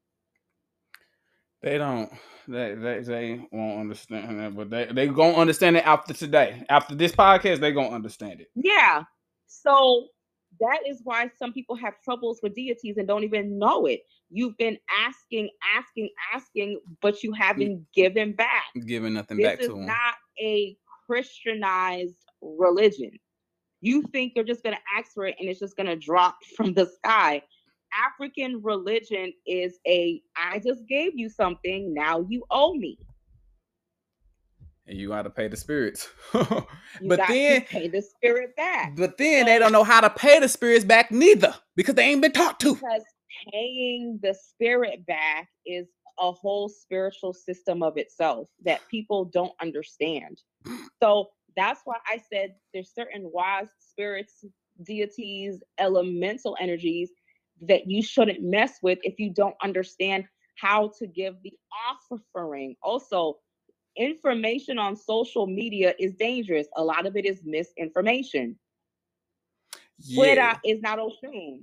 they don't. They won't understand that, but they gonna understand it after today. After this podcast, they gonna understand it. Yeah. So that is why some people have troubles with deities and don't even know it. You've been asking, asking, asking, but you haven't given back. Giving nothing This back is to them. not a Christianized religion. You think you're just going to ask for it and it's just going to drop from the sky. African religion is I just gave you something, now you owe me. And you got to pay the spirits. You but got to then, pay the spirit back. they don't know how to pay the spirits back neither because they ain't been taught to. Because paying the spirit back is a whole spiritual system of itself that people don't understand. So that's why I said there's certain wise spirits, deities, elemental energies that you shouldn't mess with if you don't understand how to give the offering. Also, information on social media is dangerous. A lot of it is misinformation. Yeah. Fuera is not Oshun.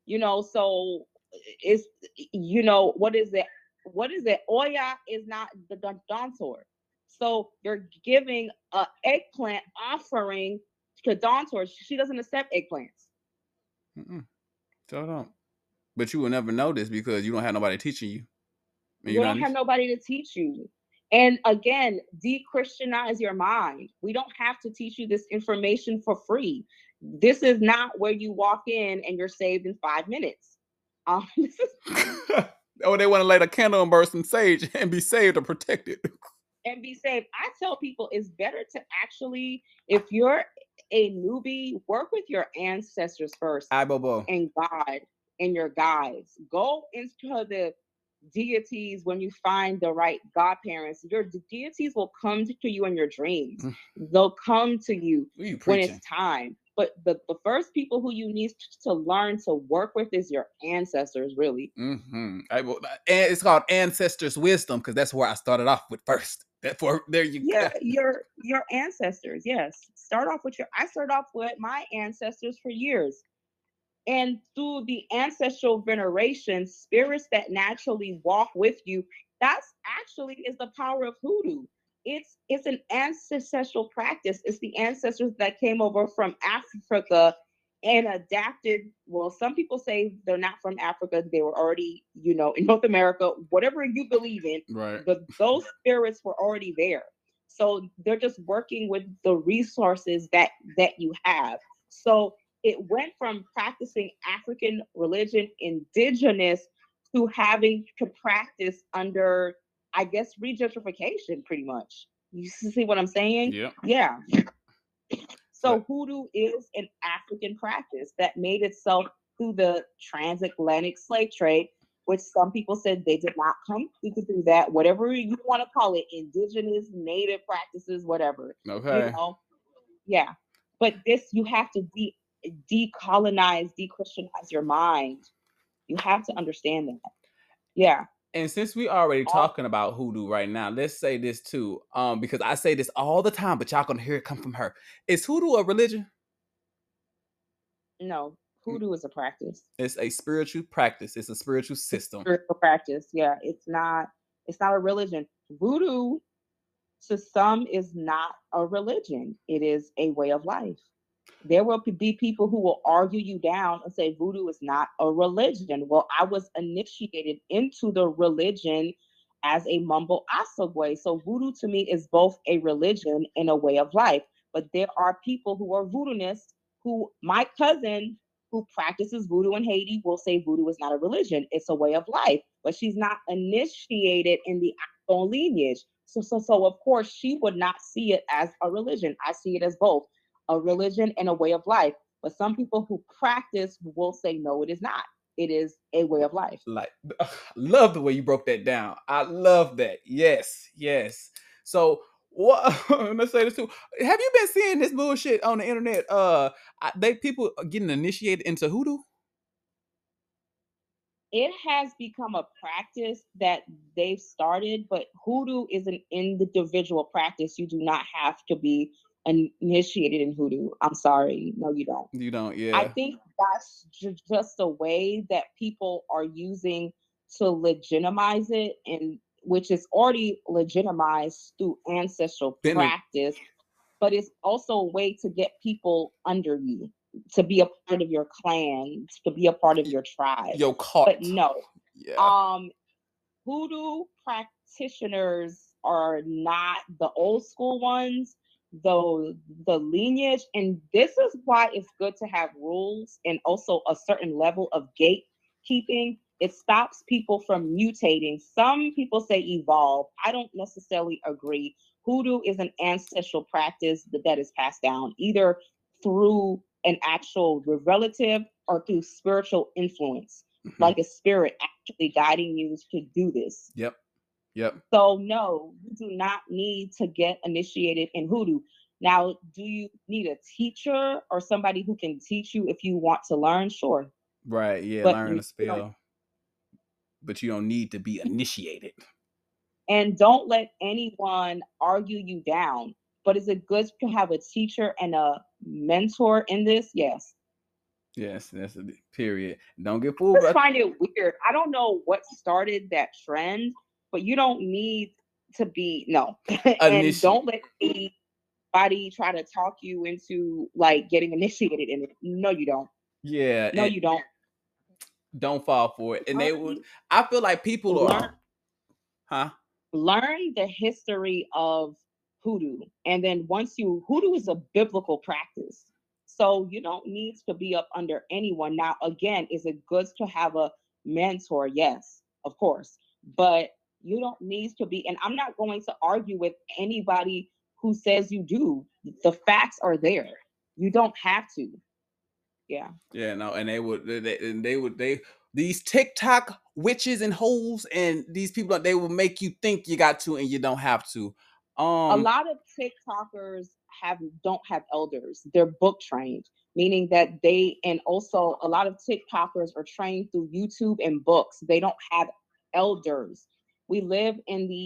So it's, what is it? What is it? Oya is not the Dontor. So you're giving a eggplant offering to Dontor. She doesn't accept eggplants. Mm-mm. So don't. But you will never know this because you don't have nobody teaching you. And You you're don't not. have nobody to teach you. And again, de-Christianize your mind. We don't have to teach you this information for free. This is not where you walk in and you're saved in 5 minutes. This is Oh, they want to light a candle and burn some sage and be saved or protected. and be saved. I tell people it's better to actually, if you're a newbie, work with your ancestors first Hi, Bobo. and God and your guides. Go into the deities when you find the right godparents. Your deities will come to you in your dreams. They'll come to you What are you when preaching? it's time. But the first people who you need to learn to work with is your ancestors, really. Mm-hmm. And it's called ancestors' wisdom because that's where I started off with first. Therefore, there you go. Yeah, your ancestors. Yes, start off with your. I started off with my ancestors for years, and through the ancestral veneration, spirits that naturally walk with you. That's actually is the power of hoodoo. It's an ancestral practice. It's the ancestors that came over from Africa and adapted. Well, some people say they're not from Africa. They were already, in North America, whatever you believe in, Right. but those spirits were already there. So they're just working with the resources that you have. So it went from practicing African religion, indigenous, to having to practice under, I guess, regentrification, pretty much. You see what I'm saying? Yep. Yeah. So So hoodoo is an African practice that made itself through the transatlantic slave trade, which some people said they did not come through that, whatever you want to call it, indigenous, native practices, whatever. You okay. know, yeah. But this, you have to decolonize, de-Christianize your mind. You have to understand that. Yeah. And since we already All, talking about hoodoo right now, let's say this too. Because I say this all the time, but y'all gonna hear it come from her. Is hoodoo a religion? no, Mm, hoodoo is a practice. it's a spiritual practice. It's a spiritual It's system. spiritual practice. Yeah. It's not a religion. Voodoo to some is not a religion. It is a way of life. There will be people who will argue you down and say voodoo is not a religion. Well, I was initiated into the religion as a mumble asogwe. So voodoo to me is both a religion and a way of life. But there are people who are voodooists who, my cousin who practices voodoo in Haiti, will say voodoo is not a religion. It's a way of life. But she's not initiated in the actual lineage. So of course she would not see it as a religion. I see it as both a religion and a way of life. But some people who practice will say, no, it is not. It is a way of life. Like, love the way you broke that down. I love that. Yes, yes. So what? Let's say this too. Have you been seeing this bullshit on the internet? They people are getting initiated into hoodoo. It has become a practice that they've started, but hoodoo is an individual practice. You do not have to be initiated in hoodoo. I'm sorry. No, you don't. You don't, I yeah. think that's just a way that people are using to legitimize it, and which is already legitimized through ancestral Been a practice, but it's also a way to get people under you, to be a part of your clan, to be a part of your tribe. yo But caught. no, Yeah. um, voodoo practitioners are not the old school ones, though the lineage. And this is why it's good to have rules and also a certain level of gatekeeping. It stops people from mutating. Some people say evolve. I don't necessarily agree. Hoodoo is an ancestral practice that is passed down either through an actual relative or through spiritual influence, Mhm. like a spirit actually guiding you to do this. Yep. Yep. So no, you do not need to get initiated in hoodoo. Now, do you need a teacher or somebody who can teach you if you want to learn? Sure, Right. Yeah. but Learn the spell, but you don't need to be initiated. and don't let anyone argue you down. But is it good to have a teacher and a mentor in this? Yes. Yes, that's a period. Don't get I fooled just by find it weird. I don't know what started that trend, but you don't need to be no. And initiate. don't let anybody try to talk you into like getting initiated in it. No, you don't. Yeah, No, and you don't. don't fall for it. And they would. Learn, I feel like people learn, are, huh? learn the history of hoodoo, and then once you hoodoo is a biblical practice, so you don't need to be up under anyone. Now, again, is it good to have a mentor? Yes, of course, but you don't need to be. And I'm not going to argue with anybody who says you do. The facts are there. You don't have to. Yeah. Yeah, no, and they would they these TikTok witches and holes and these people they will make you think you got to and you don't have to. A Um, lot of TikTokers don't have elders. They're book trained, meaning that and also a lot of TikTokers are trained through YouTube and books. They don't have elders. We live in the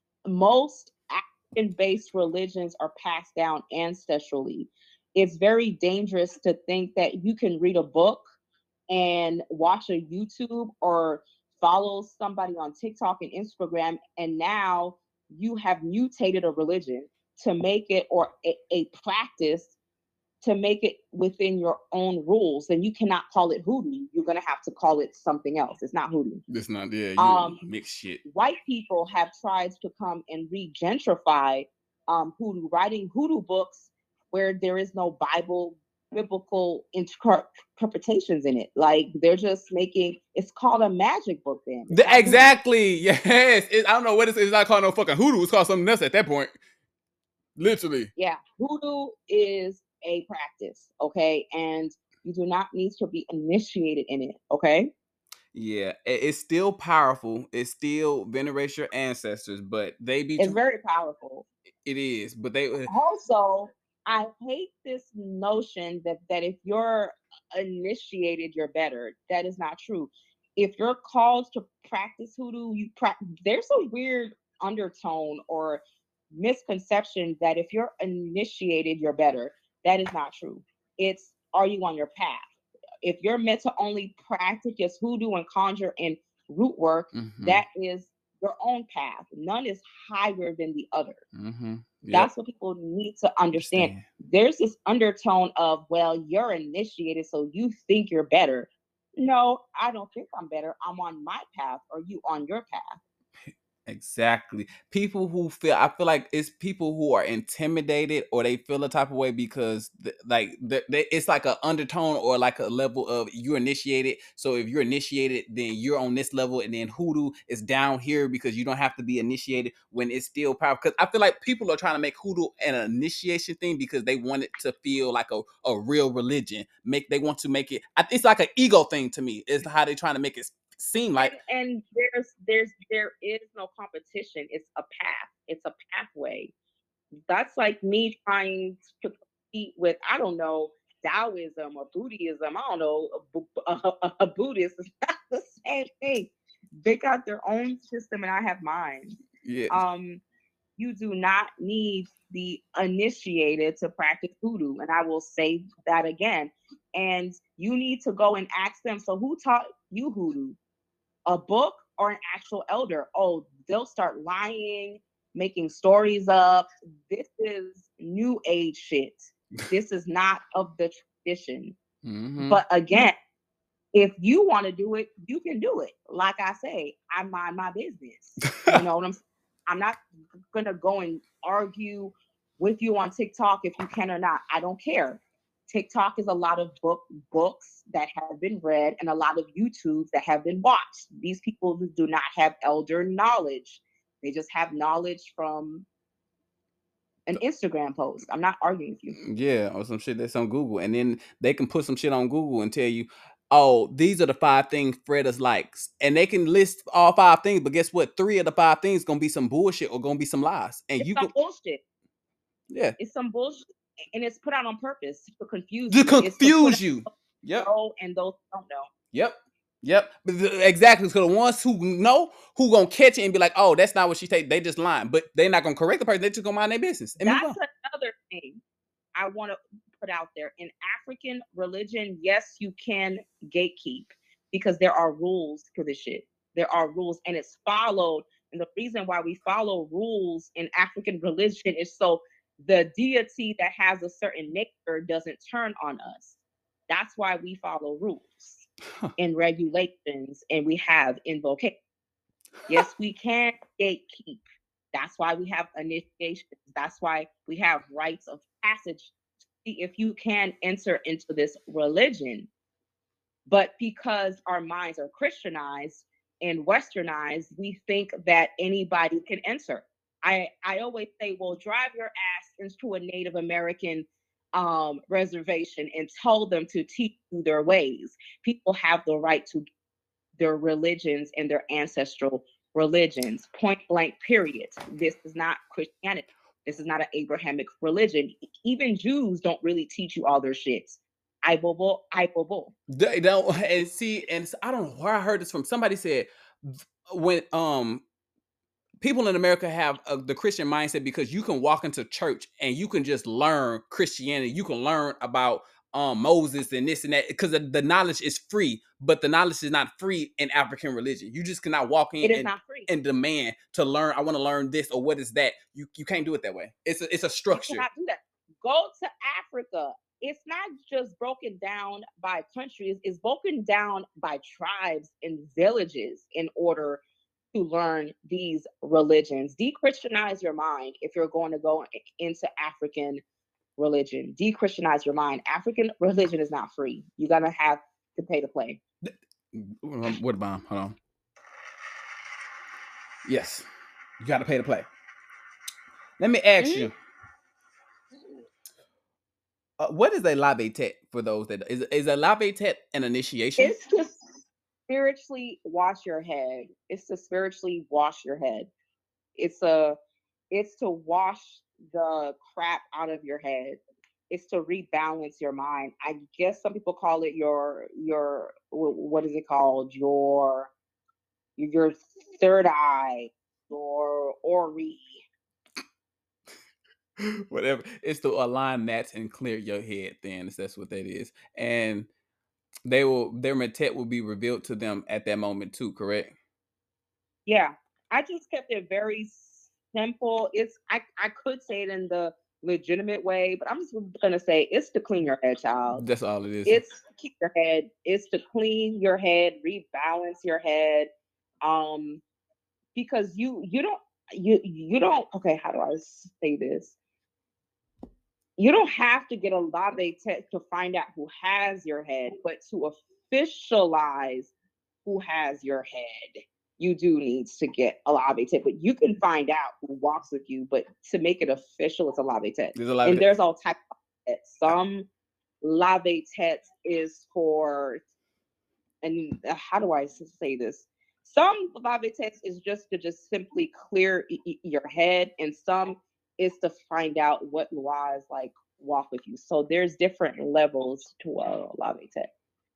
most African based religions are passed down ancestrally. It's very dangerous to think that you can read a book and watch a YouTube or follow somebody on TikTok and Instagram, and now you have mutated a religion to make it or a practice to make it within your own rules, then you cannot call it hoodoo. You're gonna have to call it something else. It's not hoodoo. It's not there. You Um, mix shit. White people have tried to come and regentrify hoodoo, writing hoodoo books where there is no biblical interpretations in it. Like they're just making it's called a magic book. Then it's not hoodoo. Exactly. Yes. I don't know what it's not called no fucking hoodoo. It's called something else at that point. Literally. Yeah, hoodoo is a practice, okay, and you do not need to be initiated in it, okay. Yeah, it's still powerful. It still venerates your ancestors, but they be It's very powerful. it is, but they Also, I hate this notion that if you're initiated, you're better. That is not true. If you're called to practice hoodoo, there's a weird undertone or misconception that if you're initiated, you're better. That is not true. It's are you on your path? If you're meant to only practice hoodoo and conjure and root work, that is your own path. None is higher than the other. Yep. That's what people need to understand. There's this undertone of, well, you're initiated, so you think you're better. No, I don't think I'm better. I'm on my path. Are you on your path? Exactly. People who I feel like it's people who are intimidated or they feel a type of way because it's like an undertone or like a level of you're initiated. So if you're initiated, then you're on this level, and then hoodoo is down here because you don't have to be initiated when it's still powerful. Because I feel like people are trying to make hoodoo an initiation thing because they want it to feel like a real religion. They want to make it. It's like an ego thing to me. It's how they're trying to make it seem like. And there is no competition. It's a path. It's a pathway. That's like me trying to compete with, I don't know, Taoism or Buddhism. I don't know, a Buddhist. It's not the same thing. They got their own system and I have mine. Yeah. You do not need the initiated to practice hoodoo. And I will say that again. And you need to go and ask them, so who taught you hoodoo? A book or an actual elder? Oh, they'll start lying, making stories up. This is new age shit. This is not of the tradition. But again, if you want to do it, you can do it. Like I say, I mind my business. You know what I'm saying? I'm not gonna go and argue with you on TikTok if you can or not. I don't care. TikTok is a lot of books that have been read and a lot of YouTubes that have been watched. These people do not have elder knowledge. They just have knowledge from an Instagram post. I'm not arguing with you. Yeah, or some shit that's on Google. And then they can put some shit on Google and tell you, oh, these are the 5 things Freda's likes. And they can list all 5 things, but guess what? 3 of the 5 things gonna be some bullshit or gonna be some lies. And it's some bullshit. Yeah. It's some bullshit. And it's put out on purpose to confuse you. Yep. And those don't know. Yep. Exactly. So the ones who know, who gonna catch it and be like, oh, that's not what she said. They just lying. But they're not gonna correct the person. They just gonna mind their business. And that's another thing I want to put out there. In African religion, yes, you can gatekeep because there are rules for this shit. There are rules and it's followed. And the reason why we follow rules in African religion is so the deity that has a certain nature doesn't turn on us. That's why we follow rules and regulations and we have invocation. Yes, we can gatekeep. That's why we have initiations. That's why we have rites of passage. See if you can enter into this religion. But because our minds are Christianized and westernized, we think that anybody can enter. I always say, well, drive your ass into a Native American reservation and tell them to teach you their ways. People have the right to their religions and their ancestral religions, point blank, period. This is not Christianity. This is not an Abrahamic religion. Even Jews don't really teach you all their shits. I bobo. They don't. And see, and I don't know where I heard this from. Somebody said when people in America have the Christian mindset because you can walk into church and you can just learn Christianity. You can learn about Moses and this and that because the knowledge is free, but the knowledge is not free in African religion. You just cannot walk in and demand to learn. I want to learn this or what is that? You can't do it that way. It's a structure. You cannot do that. Go to Africa. it's not just broken down by countries, it's broken down by tribes and villages in order to learn these religions. De-Christianize your mind if you're going to go into African religion. De-Christianize your mind. African religion is not free. You're gonna have to pay to play. What about? Hold on. Yes, you got to pay to play. Let me ask you, what is a labe tet for those that is a labe tet an initiation? It's to spiritually wash your head. It's to spiritually wash your head. It's to wash the crap out of your head. It's to rebalance your mind. I guess some people call it your what is it called? Your third eye, your ori. Whatever. It's to align that and clear your head. Then that's what that is, and their metet will be revealed to them at that moment too. Correct? Yeah, I just kept it very simple. I could say it in the legitimate way, but I'm just gonna say it's to clean your head, child. That's all it is. It's to keep your head. It's to clean your head, rebalance your head. Because you don't. Okay, how do I say this? You don't have to get a lave test to find out who has your head, but to officialize who has your head, you do need to get a lave test. But you can find out who walks with you, but to make it official, it's a lave test. And there's all types of tests. Some lave test is for, and how do I say this? Some lave test is just to simply clear your head, and some is to find out what laws like walk with you. So there's different levels to a lave test.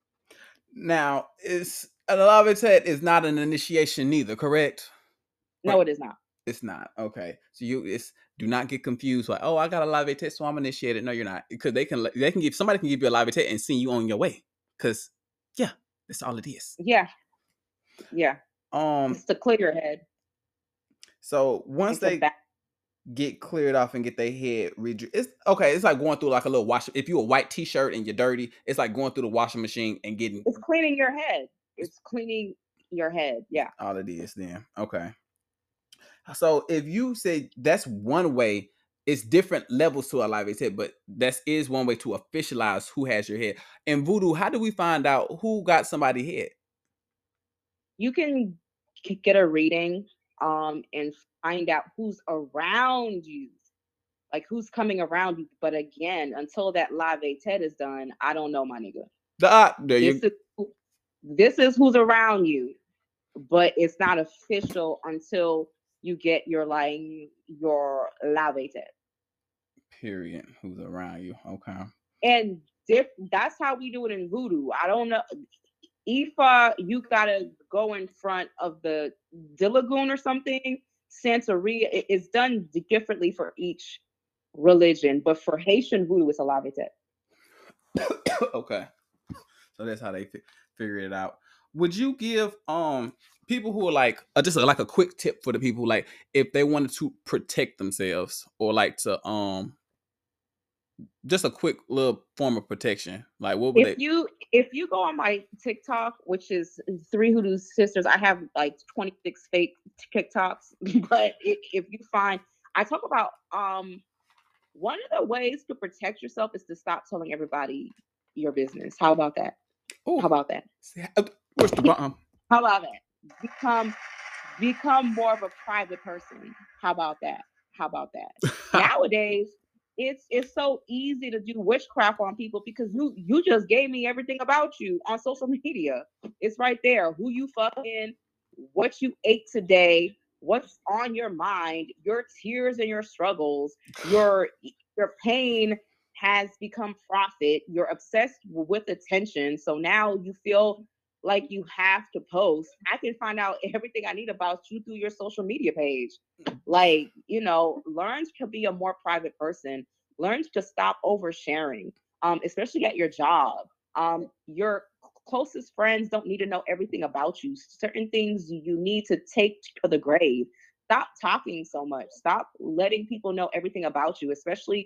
Now, a lave test is not an initiation neither, correct? No, it is not. It's not. Okay. So do not get confused like, oh, I got a lave test, so I'm initiated. No, you're not. Because somebody can give you a lave test and send you on your way. Because yeah, that's all it is. Yeah. Yeah. It's to clear your head. So once they get cleared off and get their head it's okay. It's like going through like a little wash. If you're a white t-shirt and you're dirty, it's like going through the washing machine and getting. It's cleaning your head. It's cleaning your head. Yeah. All it is then. Okay. So if you say that's one way, it's different levels to a lave test, but that is one way to officialize who has your head. In voodoo, how do we find out who got somebody's head? You can get a reading and find out who's around you, like who's coming around you. But again, until that lave test is done, I don't know, my nigga. This is who's around you, but it's not official until you get your lave test. Period. Who's around you? Okay. And that's how we do it in voodoo. I don't know. Ifa, you gotta go in front of the Dilagoon or something. Santeria, it's done differently for each religion, but for Haitian voodoo, it's a lave test. Okay, so that's how they figure it out. Would you give people who are like just like a quick tip for the people, like if they wanted to protect themselves or like to just a quick little form of protection, like what would if you go on my TikTok, which is 3 Hoodoo Sisters, I have like 26 fake TikToks, but if you find, I talk about one of the ways to protect yourself is to stop telling everybody your business. How about that? Ooh. How about that? Where's the bomb? How about that? Become more of a private person. How about that? How about that? Nowadays, it's so easy to do witchcraft on people because you just gave me everything about you on social media. It's right there. Who you fucking, what you ate today, what's on your mind, your tears and your struggles, your pain has become profit. You're obsessed with attention. So now you feel like you have to post. I can find out everything I need about you through your social media page. Like, learn to be a more private person. Learn to stop oversharing, especially at your job. Your closest friends don't need to know everything about you. Certain things you need to take to the grave. Stop talking so much. Stop letting people know everything about you, especially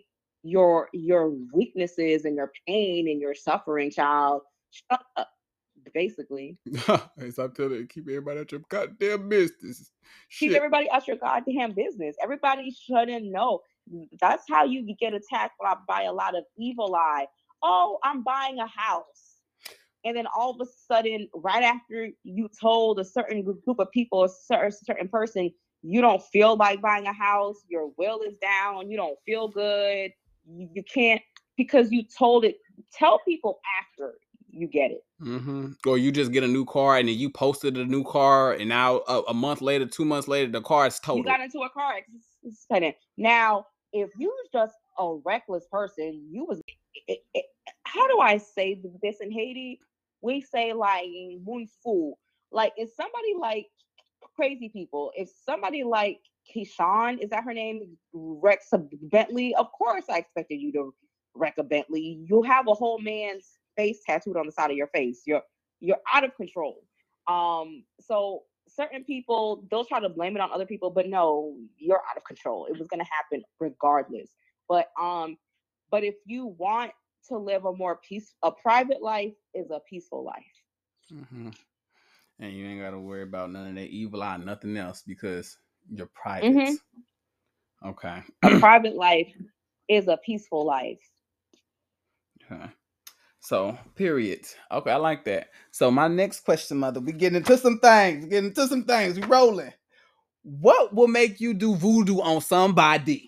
your weaknesses and your pain and your suffering, child. Shut up, basically. Stop telling you, keep everybody at your goddamn business. Keep Shit. everybody out your goddamn business. Everybody shouldn't know. That's how you get attacked by a lot of evil eye. Oh, I'm buying a house. And then all of a sudden, right after you told a certain group of people, a certain person, you don't feel like buying a house, your will is down, you don't feel good, you can't, because you told it. Tell people after you get it. Or you just get a new car and then you posted a new car, and now a month later, 2 months later, the car is You totaled. got into a car accident. Now, if you was just a reckless person, you was. How do I say this in Haiti? We say like "muy fool." Like if somebody like crazy people, if somebody like Keyshawn, is that her name, wrecks a Bentley? Of course, I expected you to wreck a Bentley. You have a whole man's face tattooed on the side of your face. You're out of control. So certain people, they'll try to blame it on other people, but no, you're out of control. It was gonna happen regardless. But if you want to live a private life is a peaceful life. Mm-hmm. And you ain't got to worry about none of that evil eye, nothing else, because you're private. Mm-hmm. Okay. A private life is a peaceful life. Okay. So, period. Okay, I like that. So, my next question, mother, we getting into some things. We rolling. What will make you do voodoo on somebody?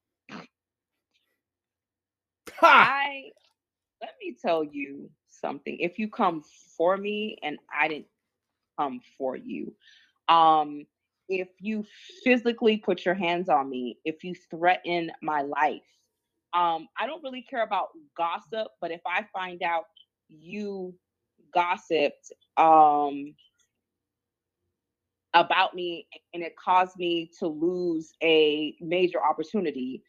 Ha! Let me tell you something. If you come for me and I didn't come for you, um, if you physically put your hands on me, if you threaten my life, I don't really care about gossip, but if I find out you gossiped about me and it caused me to lose a major opportunity,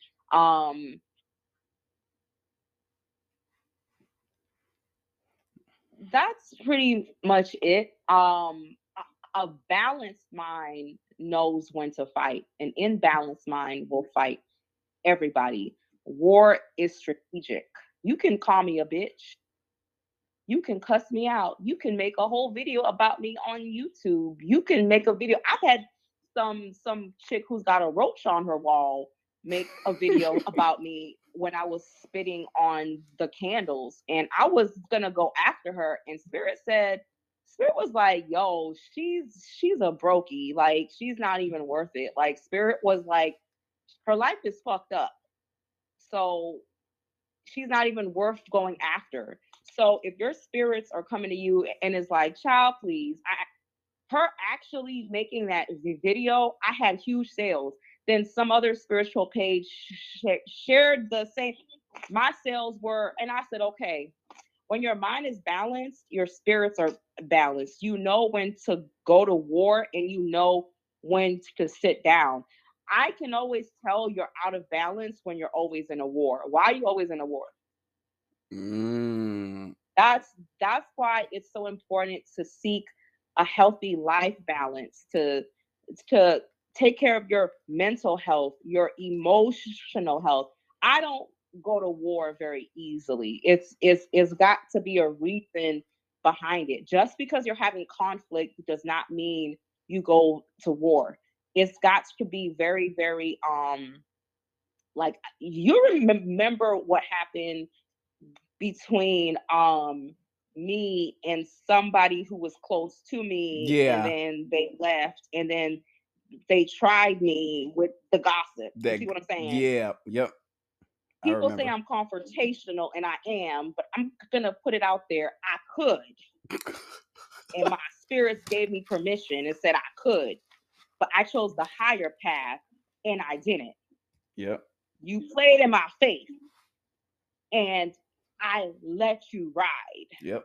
that's pretty much it. A balanced mind knows when to fight. An imbalanced mind will fight everybody. War is strategic. You can call me a bitch. You can cuss me out. You can make a whole video about me on YouTube. You can make a video. I've had some chick who's got a roach on her wall make a video about me when I was spitting on the candles, and I was gonna go after her, and Spirit was like, yo, she's a brokey. Like, she's not even worth it. Like, Spirit was like, her life is fucked up. So she's not even worth going after. So if your spirits are coming to you and is like, child, please, her actually making that video, I had huge sales. Then some other spiritual page shared the same. My sales were, and I said, okay, when your mind is balanced, your spirits are balanced. You know when to go to war and you know when to sit down. I can always tell you're out of balance when you're always in a war. Why are you always in a war? Mm. That's why it's so important to seek a healthy life balance, to take care of your mental health, your emotional health. I don't go to war very easily. It's got to be a reason behind it. Just because you're having conflict does not mean you go to war. It's got to be very, very like, you remember what happened between me and somebody who was close to me, and Yeah. then they left, and then they tried me with the gossip. You That. see what I'm saying? Yeah. Yep. I People say remember. I'm confrontational, and I am, but I'm gonna put it out there. I could, and my spirits gave me permission and said I could, but I chose the higher path, and I didn't. Yep. You played in my face, and I let you ride. Yep.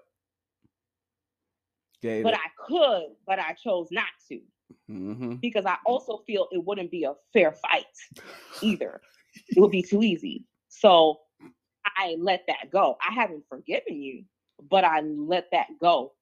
Gave But it. I could, but I chose not to, Mm-hmm. because I also feel it wouldn't be a fair fight either. It would be too easy. So I let that go. I haven't forgiven you, but I let that go.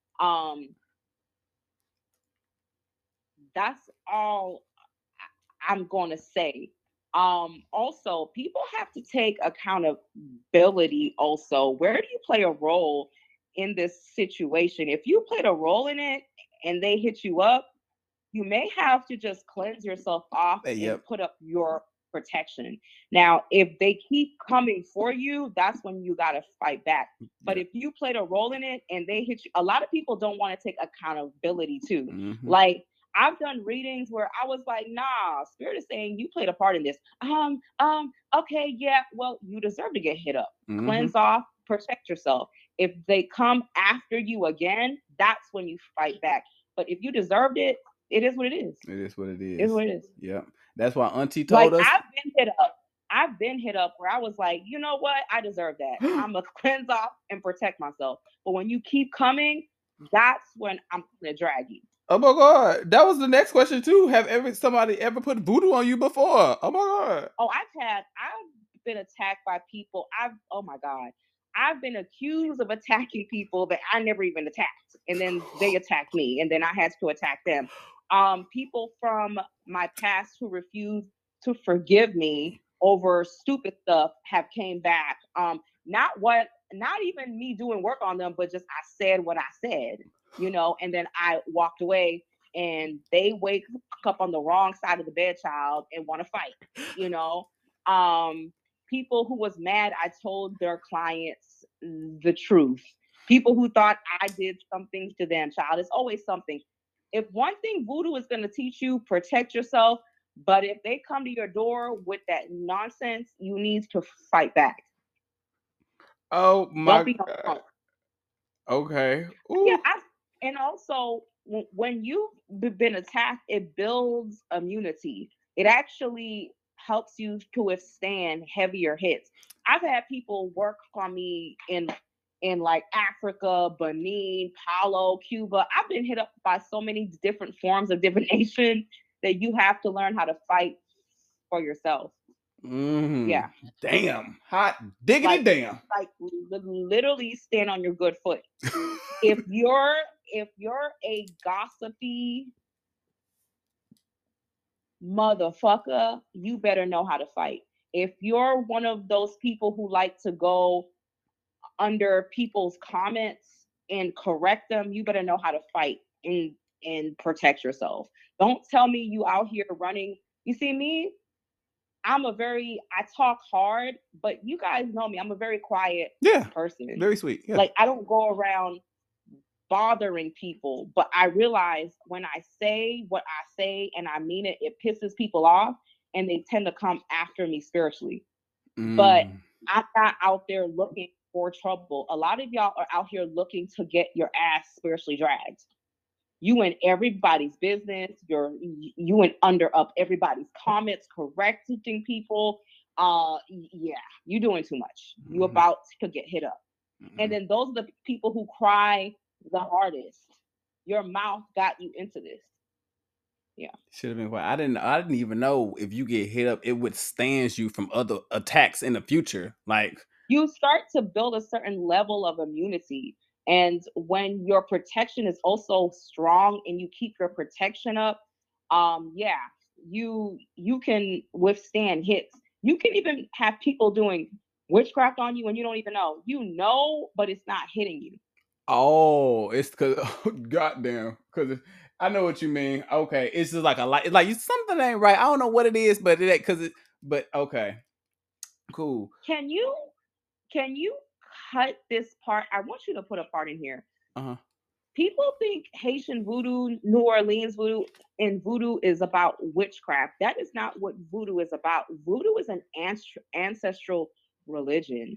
That's all I'm going to say. Also, people have to take accountability also. Where do you play a role in this situation? If you played a role in it and they hit you up, you may have to just cleanse yourself off and Yep. put up your protection. Now, if they keep coming for you, that's when you got to fight back. But Yep. if you played a role in it and they hit you, a lot of people don't want to take accountability too. Mm-hmm. Like, I've done readings where I was like, nah, spirit is saying you played a part in this. Okay, yeah, well, you deserve to get hit up. Mm-hmm. Cleanse off, protect yourself. If they come after you again, that's when you fight back. But if you deserved it, it is what it is. It is what it It is is. what it is. Yep. That's why Auntie told Like us. I've been hit up. I've been hit up where I was like, you know what? I deserve that. I'm gonna cleanse off and protect myself. But when you keep coming, that's when I'm gonna drag you. Oh my god, that was the next question too. Have somebody ever put voodoo on you before? Oh my god. Oh, I've been attacked by people. Oh my God. I've been accused of attacking people that I never even attacked. And then they attacked me and then I had to attack them. People from my past who refused to forgive me over stupid stuff have came back. Not even me doing work on them, but just I said what I said, and then I walked away and they wake up on the wrong side of the bed, child, and want to fight, you know. Um, People who was mad, I told their clients the truth. People who thought I did something to them, child, it's always something. If one thing voodoo is going to teach you, protect yourself. But if they come to your door with that nonsense, you need to fight back. Oh Don't my be no god. punk. Okay. Yeah, Ooh. and also when you've been attacked, it builds immunity. It actually helps you to withstand heavier hits. I've had people work on me in like Africa, Benin, Palo, Cuba. I've been hit up by so many different forms of divination that you have to learn how to fight for yourself. Mm. Yeah, Damn. Hot diggity like damn. literally stand on your good foot. if you're if you're a gossipy motherfucker, you better know how to fight. If you're one of those people who like to go under people's comments and correct them, you better know how to fight and protect yourself. Don't tell me you out here running. You see me, I talk hard, but you guys know me. I'm a very quiet Yeah. person. Very sweet. Yeah. Like I don't go around bothering people. But I realize when I say what I say and I mean it, it pisses people off and they tend to come after me spiritually. But Mm. I'm not out there looking for trouble. A lot of y'all are out here looking to get your ass spiritually dragged. You in everybody's business. You in under up everybody's comments, correcting people. Yeah, you doing too much. You Mm-hmm. about to get hit up. And then those are the people who cry the hardest. Your mouth got you into this. Yeah. Should have been quiet. I didn't even know if you get hit up, it withstands you from other attacks in the future. Like, You start to build a certain level of immunity. And when your protection is also strong and you keep your protection up, yeah, you can withstand hits. You can even have people doing witchcraft on you and you don't even know. You know, but it's not hitting you. oh, it's because goddamn, because I know what you mean. Okay, it's just like it's like something ain't right. I don't know what it is, but it because it. But okay, cool. Can you cut this part? I want you to put a part in here. Uh huh. People think Haitian voodoo, New Orleans voodoo, and voodoo is about witchcraft. That is not what voodoo is about. Voodoo is an ancestral religion.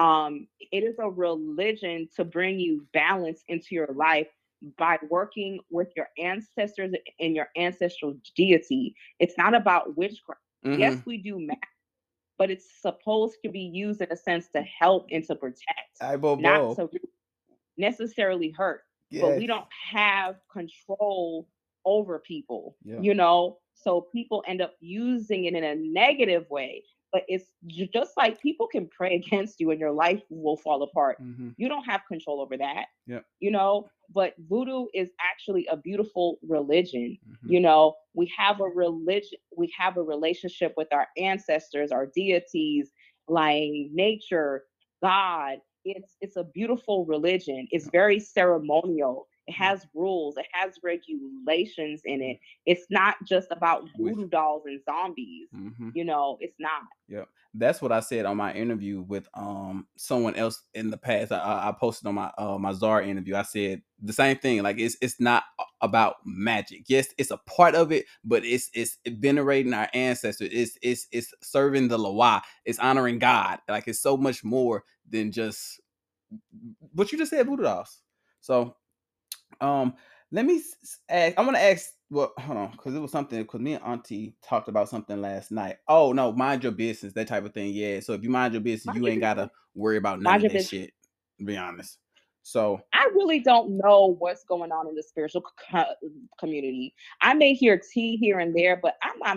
It is a religion to bring you balance into your life by working with your ancestors and your ancestral deity. It's not about witchcraft. Yes, Mm-hmm. we do math, but it's supposed to be used in a sense to help and to protect, I not bobo. to necessarily hurt. But Yes. we don't have control over people, Yeah. so people end up using it in a negative way. but it's just like people can pray against you and your life will fall apart. Mm-hmm. You don't have control over that, Yep. you know. But voodoo is actually a beautiful religion. Mm-hmm. You know, we have a religion, we have a relationship with our ancestors, our deities, like nature, God. It's a beautiful religion. It's Yep. very ceremonial. It Mm-hmm. has rules, it has regulations in it. It's not just about Which voodoo dolls and zombies. mm-hmm. You know, it's not. Yep. That's what I said on my interview with someone else in the past. I posted on my my Zara interview. I said the same thing. Like it's not about magic. Yes, it's a part of it, but it's venerating our ancestors. It's serving the Lawa. It's honoring God. Like it's so much more than just what you just said, voodoo dolls. So um, let me ask. I want to ask. Well, hold on, because it was something. Because me and Auntie talked about something last night. Oh no, mind your business, that type of thing. Yeah. So if you mind your business, Mind you your ain't gotta business. worry about none Mind of your that business. shit. To be honest. So I really don't know what's going on in the spiritual community. I may hear tea here and there, but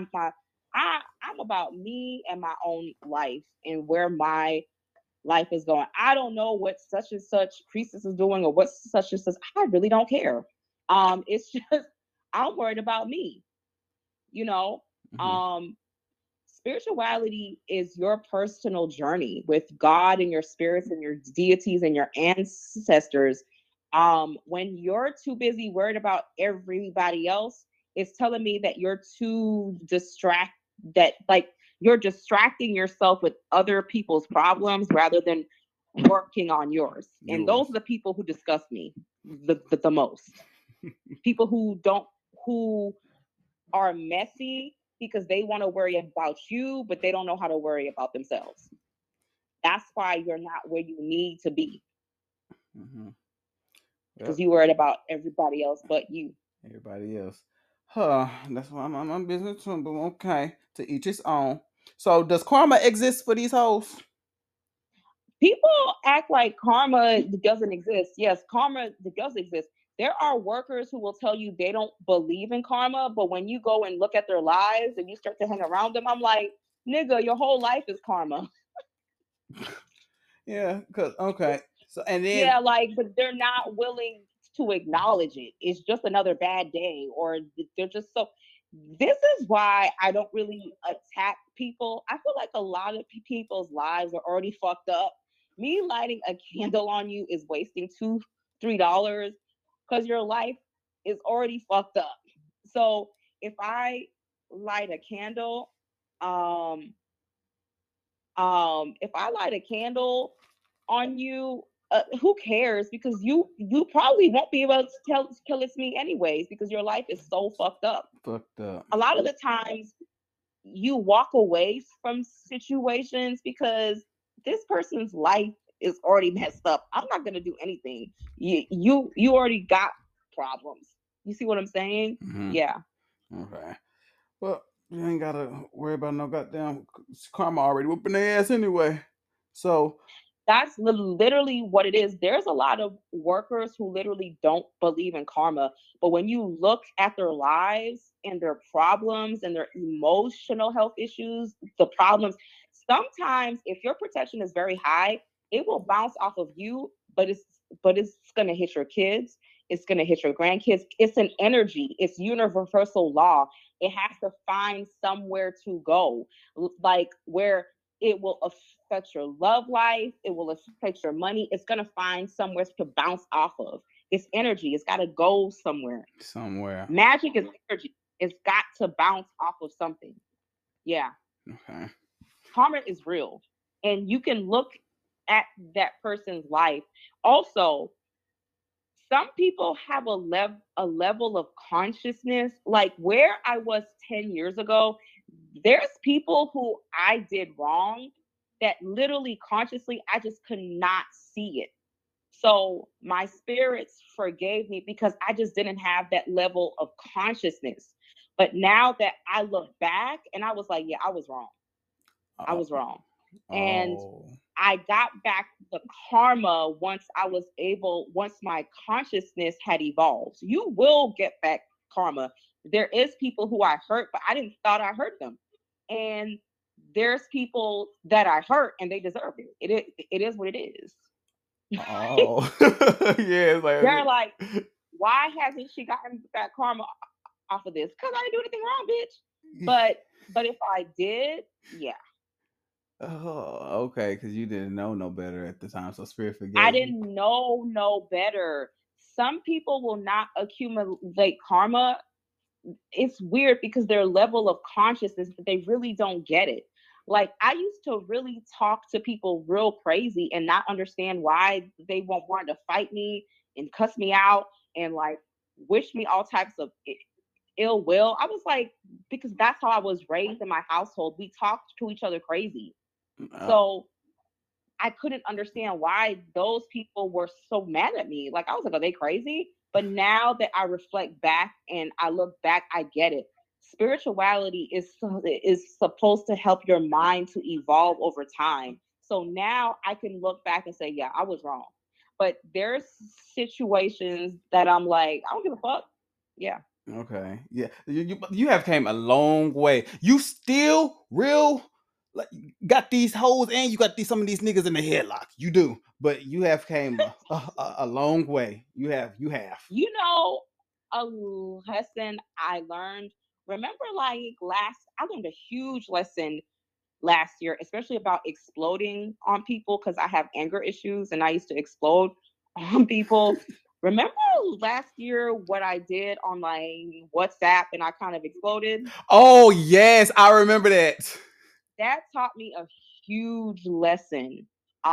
I'm about me and my own life and where my life is going. I don't know what such and such priestess is doing or what such and such. I really don't care. It's just I'm worried about me. You know, mhm, um, spirituality is your personal journey with God and your spirits and your deities and your ancestors. When you're too busy worried about everybody else, it's telling me that you're too that like you're distracting yourself with other people's problems rather than working on yours. And those yours. are the people who disgust me the most. People who are messy because they want to worry about you, but they don't know how to worry about themselves. That's why you're not where you need to be Mm-hmm. because Yep. you worried about everybody else but you. Everybody else. Huh. That's why I'm business too. But okay, to each his own. So does karma exist for these hoes? People act like karma doesn't exist. Yes, karma does exist. There are workers who will tell you they don't believe in karma, but when you go and look at their lives and you start to hang around them, I'm like, nigga, your whole life is karma. Yeah. Cause okay. So and then Yeah, like, but they're not willing to acknowledge it. It's just another bad day, or they're just so. This is why I don't really attack people. I feel like a lot of people's lives are already fucked up. Me lighting a candle on you is wasting $2, $3 because your life is already fucked up. So if I light a candle, um, if I light a candle on you, who cares? Because you probably won't be able to kill it's me anyways because your life is so fucked up. fucked up. A lot of the times you walk away from situations because this person's life is already messed up. I'm not gonna do anything. You already got problems. You see what I'm saying? Mm-hmm. Yeah. Okay. Well, you ain't gotta worry about no goddamn karma already whooping their ass anyway. So, That's literally what it is. There's a lot of workers who literally don't believe in karma. But when you look at their lives and their problems and their emotional health issues, the problems, sometimes if your protection is very high, it will bounce off of you, but it's gonna hit your kids, it's gonna hit your grandkids. It's an energy, it's universal law. It has to find somewhere to go. Like where it will affect your love life. It will affect your money. It's going to find somewhere to bounce off of. It's energy. It's got to go somewhere. somewhere. Magic is energy. It's got to bounce off of something. Yeah. Okay. Karma is real. And you can look at that person's life. Also, some people have a level of consciousness like where I was 10 years ago. There's people who I did wrong that literally consciously I just could not see it. So my spirits forgave me because I just didn't have that level of consciousness. But now that I look back and I was like, yeah, I was wrong. I Uh, was wrong. And oh. I got back the karma once my consciousness had evolved. You will get back karma. There is people who I hurt, but I didn't thought I hurt them. And there's people that I hurt and they deserve it. It is what it is. Oh, yeah, it's They're like like, why hasn't she gotten that karma off of this? Because I didn't do anything wrong, bitch. But if I did, yeah. oh, okay, because you didn't know no better at the time, so spirit I forgave you. didn't know no better. Some people will not accumulate karma. It's weird because their level of consciousness, they really don't get it. Like I used to really talk to people real crazy and not understand why they won't want to fight me and cuss me out and like wish me all types of ill will. I was like, because that's how I was raised in my household. We talked to each other crazy. Uh, So I couldn't understand why those people were so mad at me. Like I was like, are they crazy? But now that I reflect back and I look back, I get it. Spirituality is supposed to help your mind to evolve over time. So now I can look back and say, yeah, I was wrong. But there's situations that I'm like, I don't give a fuck. Yeah. okay, yeah, you have came a long way. You still real like got these hoes, and you got these some of these niggas in the headlock. You do, but you have came a long way. You have. You know, a lesson I learned. Remember, like I learned a huge lesson last year, especially about exploding on people because I have anger issues and I used to explode on people. Remember last year what I did on my WhatsApp and I kind of exploded? Oh yes, I remember that. That taught me a huge lesson.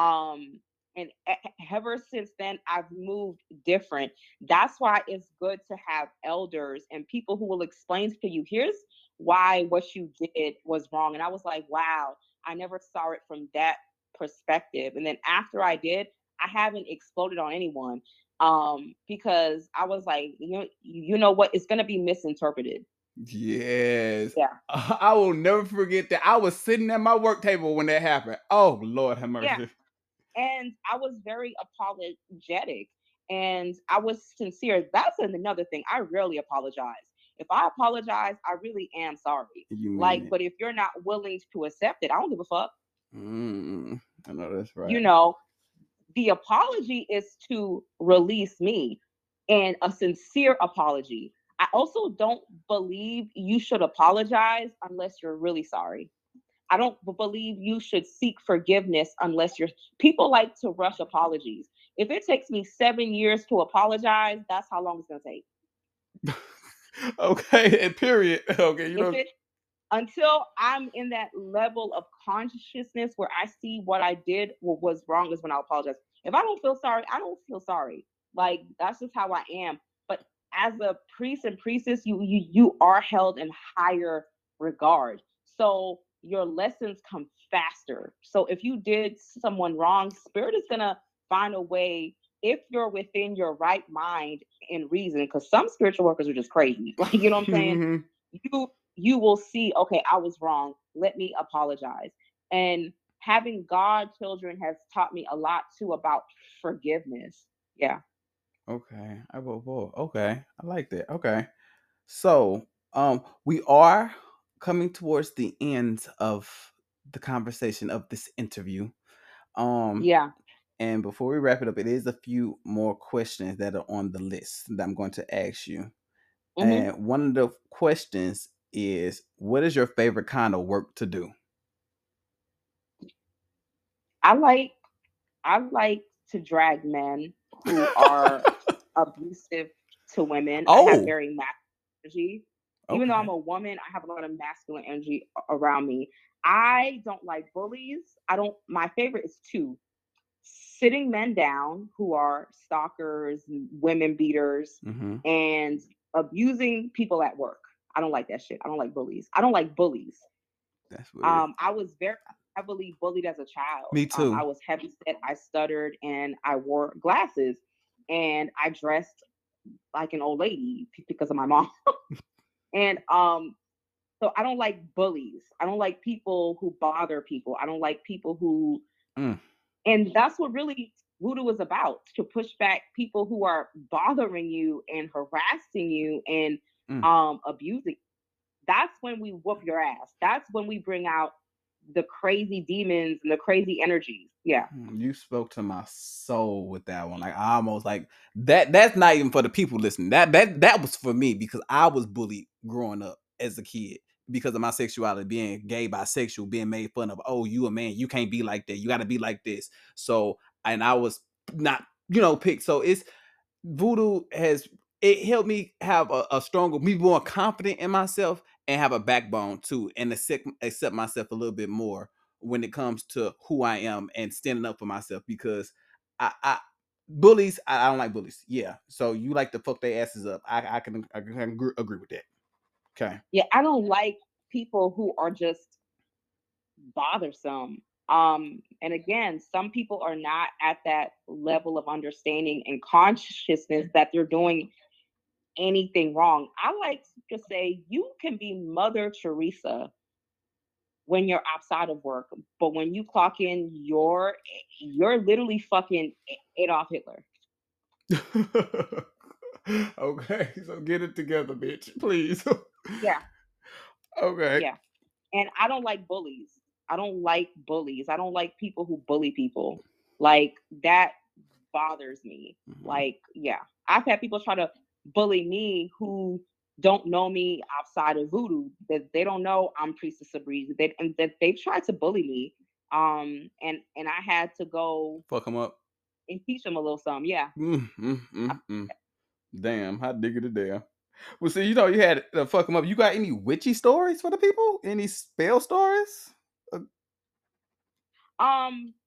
And ever since then, I've moved different. That's why it's good to have elders and people who will explain to you, here's why what you did was wrong. And I was like, wow, I never saw it from that perspective. And then after I did, I haven't exploded on anyone because I was like, you know what? It's going to be misinterpreted. Yes. Yeah. I will never forget that. I was sitting at my work table when that happened. Oh Lord have Yeah. mercy. And I was very apologetic and I was sincere. That's another thing. I rarely apologize. If I apologize, I really am sorry. You mean Like, it. but if you're not willing to accept it, I don't give a fuck. I know that's You right. know, the apology is to release me and a sincere apology. I also don't believe you should apologize unless you're really sorry. I don't believe you should seek forgiveness unless you're. People like to rush apologies. If it takes me 7 years to apologize, that's how long it's gonna take. Okay, and period. Okay, you If know. it until I'm in that level of consciousness where I see what I did what was wrong is when I apologize. If I don't feel sorry, I don't feel sorry. Like that's just how I am. But as a priest and priestess, you are held in higher regard. So your lessons come faster. So if you did someone wrong, spirit is gonna find a way if you're within your right mind and reason, because some spiritual workers are just crazy. Like you know what I'm saying? Mhm. You will see, okay, I was wrong, let me apologize. And having godchildren has taught me a lot too about forgiveness. Yeah. Okay, I will. Okay, I like that. Okay, so we are coming towards the end of the conversation of this interview. Um, Yeah. and before we wrap it up, it is a few more questions that are on the list that I'm going to ask you. Hmm. And one of the questions is, what is your favorite kind of work to do? i like I like to drag men who are abusive to women. I have Oh, very masculine energy. Even though I'm okay. a woman, I have a lot of masculine energy around me. I don't like bullies. I don't My favorite is two: sitting men down who are stalkers, women beaters, Mm-hmm. and abusing people at work. I don't like that shit. I don't like bullies. I don't like bullies. That's weird. I was very heavily bullied as a child. Me I too. was heavy set, I stuttered, and I wore glasses, and I dressed like an old lady because of my mom. And so I don't like bullies. I don't like people who bother people. I don't like people who Mm, And that's what really voodoo is about, to push back people who are bothering you and harassing you and mm. abusing. That's when we whoop your ass. That's when we bring out. the crazy demons and the crazy energies. Yeah. You spoke to my soul with that one. Like I almost like that. That's not even for the people listening. That was for me because I was bullied growing up as a kid because of my sexuality, being gay, bisexual, being made fun of. Oh, you a man, you can't be like that. You got to be like this. So, and I was not, picked. So it's voodoo has it helped me have a stronger, me more confident in myself and have a backbone too, and accept myself a little bit more when it comes to who I am and standing up for myself because I bullies, I don't like bullies. Yeah. So you like to fuck their asses up. I can agree with that. Okay. Yeah, I don't like people who are just bothersome. And again, some people are not at that level of understanding and consciousness that they're doing anything wrong. I like to say you can be Mother Teresa when you're outside of work, but when you clock in, you're literally fucking Adolf Hitler. Okay, so get it together, bitch, please. Yeah, Okay. yeah. And I don't like bullies. I don't like bullies. I don't like people who bully people. Like that bothers me. Mhm. Like, yeah. I've had people try to bully me who don't know me outside of voodoo. That they don't know I'm Priestess of Breeze. And that they've tried to bully me. And I had to go Fuck them up. and teach them a little something. Yeah. Mm, mm, mm, mm. Damn, hot diggity damn. Well, see, you had to fuck them up. You got any witchy stories for the people? Any spell stories? Uh, Um,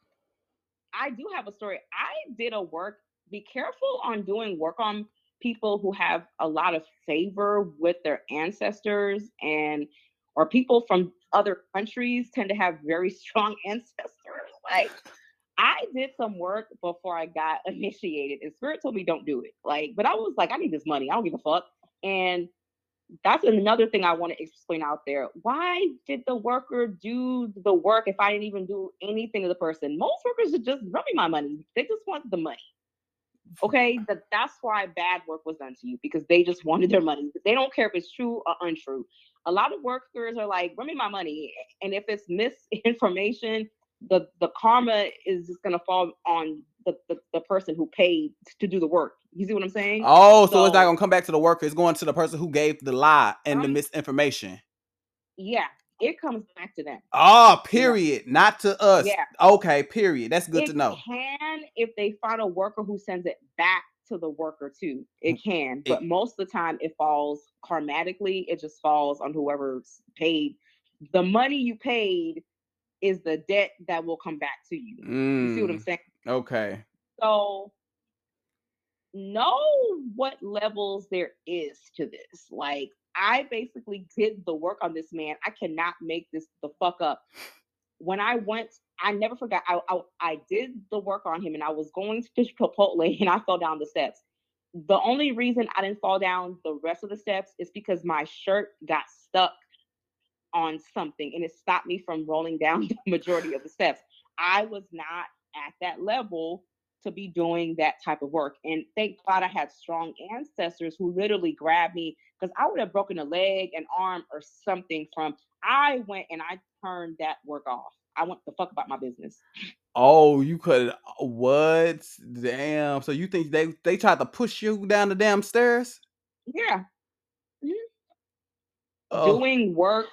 I do have a story. I did a work. Be careful on doing work on people who have a lot of favor with their ancestors and or people from other countries tend to have very strong ancestors. Like I did some work before I got initiated, and Spirit told me don't do it. Like, but I was like, I need this money. I don't give a fuck. And that's another thing I want to explain out there. Why did the worker do the work if I didn't even do anything to the person? Most workers are just run me my money. They just want the money. Okay, that's why bad work was done to you because they just wanted their money. They don't care if it's true or untrue. A lot of workers are like, run me my money, and if it's misinformation, the karma is just gonna fall on the person who paid to do the work. You see what I'm saying? Oh, so it's not So, gonna come back to the worker. It's going to the person who gave the lie and the um, misinformation. yeah, it comes back to them. Oh, You know, period. Not to us. yeah. Okay, period. That's good to It know. can if they find a worker who sends it back to the worker too. It can, It, but most of the time it falls karmatically. It just falls on whoever's paid. The money you paid is the debt that will come back to you. You see what I'm mm, saying? okay. So know what levels there is to this. Like I basically did the work on this man. I cannot make this the fuck up. When I went, I never forgot. I did the work on him, and I was going to Chipotle, and I fell down the steps. The only reason I didn't fall down the rest of the steps is because my shirt got stuck on something, and it stopped me from rolling down the majority of the steps. I was not at that level to be doing that type of work. And thank God I had strong ancestors who literally grabbed me because I would have broken a leg, an arm, or something from. I went and I turned that work off. I went the fuck about my business. Oh, you could what? Damn. So you think they tried to push you down the damn stairs? Yeah. Mhm. Oh. Doing work,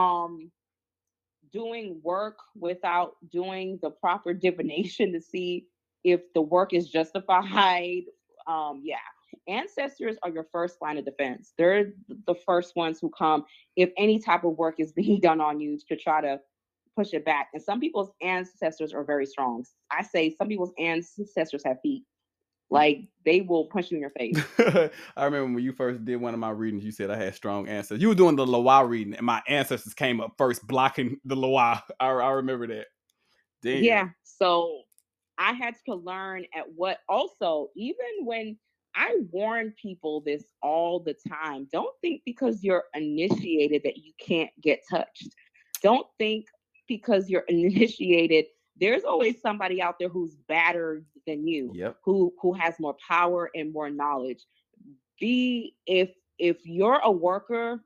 doing work without doing the proper divination to see if the work is justified. Yeah. Ancestors are your first line of defense. They're the first ones who come if any type of work is being done on you to try to push it back. And some people's ancestors are very strong. I say some people's ancestors have feet. Like they will punch you in your face. I remember when you first did one of my readings, you said I had strong ancestors. You were doing the Loa reading, and my ancestors came up first, blocking the Loa. I remember that. Damn. Yeah. So I had to learn at what also, even when I warn people this all the time, don't think because you're initiated that you can't get touched. Don't think because you're initiated, there's always somebody out there who's better than you, Yep. who has more power and more knowledge. Be if you're a worker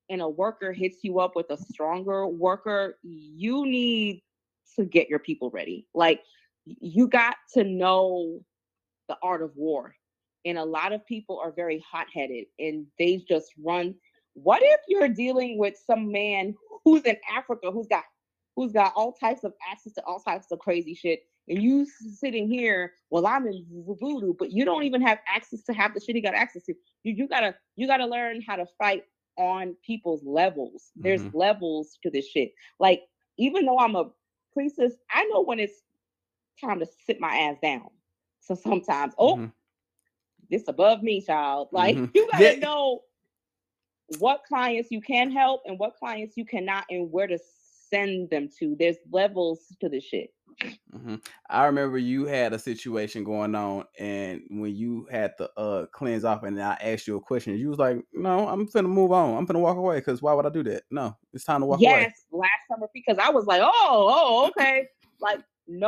and a worker hits you up with a stronger worker, you need to get your people ready. Like, you got to know the art of war. And a lot of people are very hot headed and they just run. What if you're dealing with some man who's in Africa who's got all types of access to all types of crazy shit, and you sitting here, well, I'm in voodoo, but you don't even have access to half the shit he got access to. You gotta learn how to fight on people's levels. There's Mm-hmm. levels to this shit. Like, even though I'm a priestess, I know when it's time to sit my ass down. So sometimes, Mm-hmm. this above me, child. Like, Mm-hmm. you Yeah. gotta know what clients you can help and what clients you cannot, and where to send them to. There's levels to the shit. Mm-hmm. I remember you had a situation going on, and when you had to cleanse off, and I asked you a question, you was like, "No, I'm finna move on. I'm finna walk away. Because why would I do that? No, it's time to walk away." Yes, last summer, because I was like, okay. Like,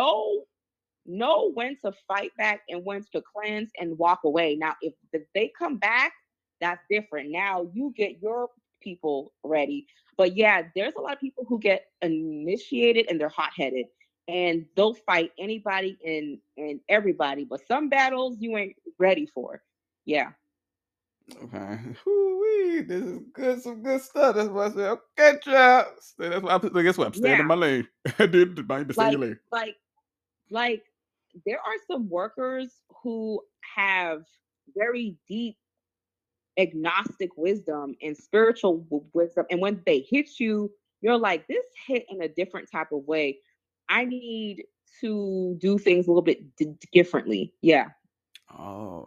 know when to fight back and when to cleanse and walk away. Now, if they come back, that's different. Now you get your people ready. But yeah, there's a lot of people who get initiated and they're hot headed and they'll fight anybody and everybody. But some battles you ain't ready for. Yeah. Okay. Woo-wee, this is good. Some good stuff. That's why I said, okay, child. That's why guess what? I'm staying in Yeah. my lane. I did mind to stay in your Like lane. like like there are some workers who have very deep agnostic wisdom and spiritual wisdom. And when they hit you, you're like, this hit in a different type of way. I need to do things a little bit differently. Yeah. Oh.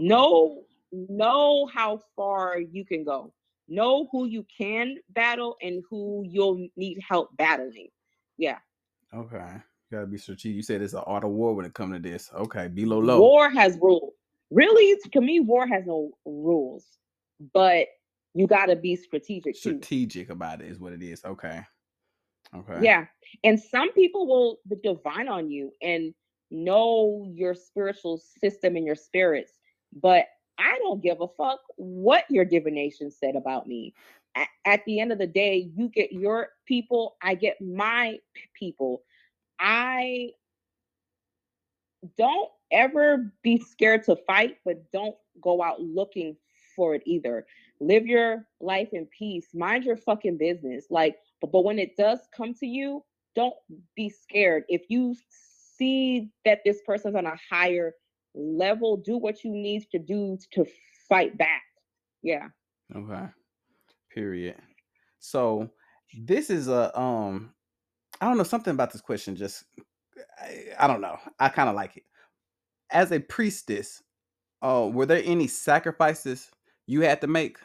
Know how far you can go. Know who you can battle and who you'll need help battling. Yeah. Okay. You gotta be strategic. You said it's an art of war when it comes to this. Okay. Be low. War has rules. Really, to me, war has no rules, but you got to be strategic too. Strategic about it is what it is. Okay. Okay. Yeah. And some people will divine on you and know your spiritual system and your spirits, but I don't give a fuck what your divination said about me. At the end of the day, you get your people, I get my people. I don't ever be scared to fight, but don't go out looking for it either. Live your life in peace. Mind your fucking business. Like, but when it does come to you, don't be scared. If you see that this person's on a higher level, do what you need to do to fight back. Yeah. Okay. Period. So this is a I don't know, something about this question just I don't know. I kind of like it. As a priestess, were there any sacrifices you had to make?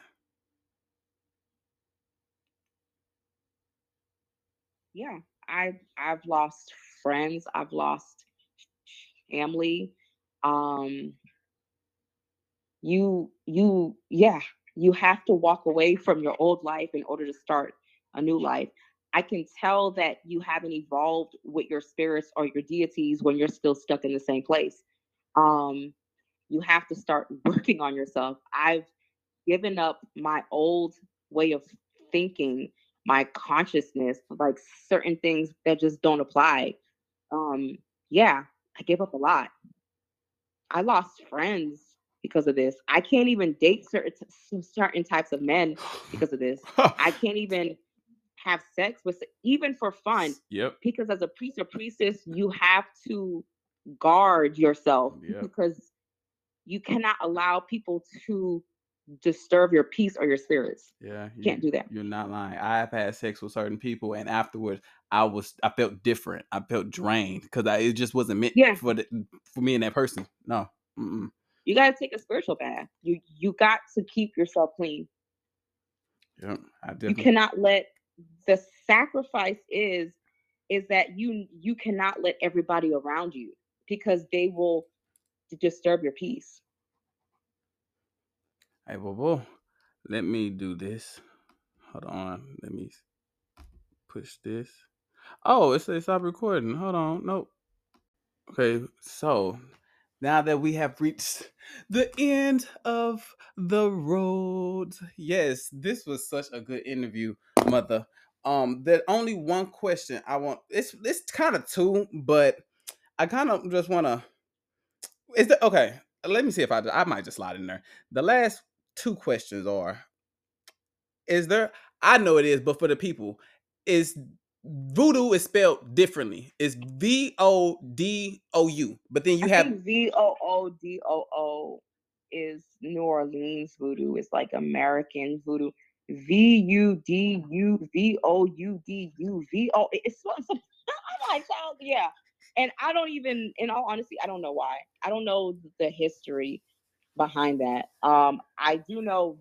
Yeah. I've lost friends. I've lost family. Um, yeah, you have to walk away from your old life in order to start a new life. I can tell that you haven't evolved with your spirits or your deities when you're still stuck in the same place. um you have to start working on yourself. I've given up my old way of thinking, my consciousness, like certain things that just don't apply. Yeah, I gave up a lot. I lost friends because of this. I can't even date certain types of men because of this. I can't even have sex with even for fun, Yep. because as a priest or priestess, you have to guard yourself Yep. because you cannot allow people to disturb your peace or your spirits. Yeah, Can't do that. you're not lying. I've had sex with certain people, and afterwards, I felt different. I felt drained because it just wasn't meant Yeah, for me and that person. No. Mm-mm. you got to take a spiritual bath. You got to keep yourself clean. Yep. I You definitely. cannot let the sacrifice is that you cannot let everybody around you because they will disturb your peace. Hey, well, let me do this. Hold on. Let me push this. Oh, it says stop recording. Hold on. Nope. Okay. So now that we have reached the end of the road. Yes, this was such a good interview, mother. There's only one question I want. It's kind of two, but I kind of just want to. Is that okay? Let me see if I might just slide in there. The last two questions are: is there? I know it is, but for the people, is voodoo is spelled differently. It's VODOU, but then you I have think VOODOO is New Orleans voodoo. It's like American voodoo. VUDUVOUDUVO. I'm like, child, yeah. And I don't even, in all honesty, I don't know why. I don't know the history behind that. I do know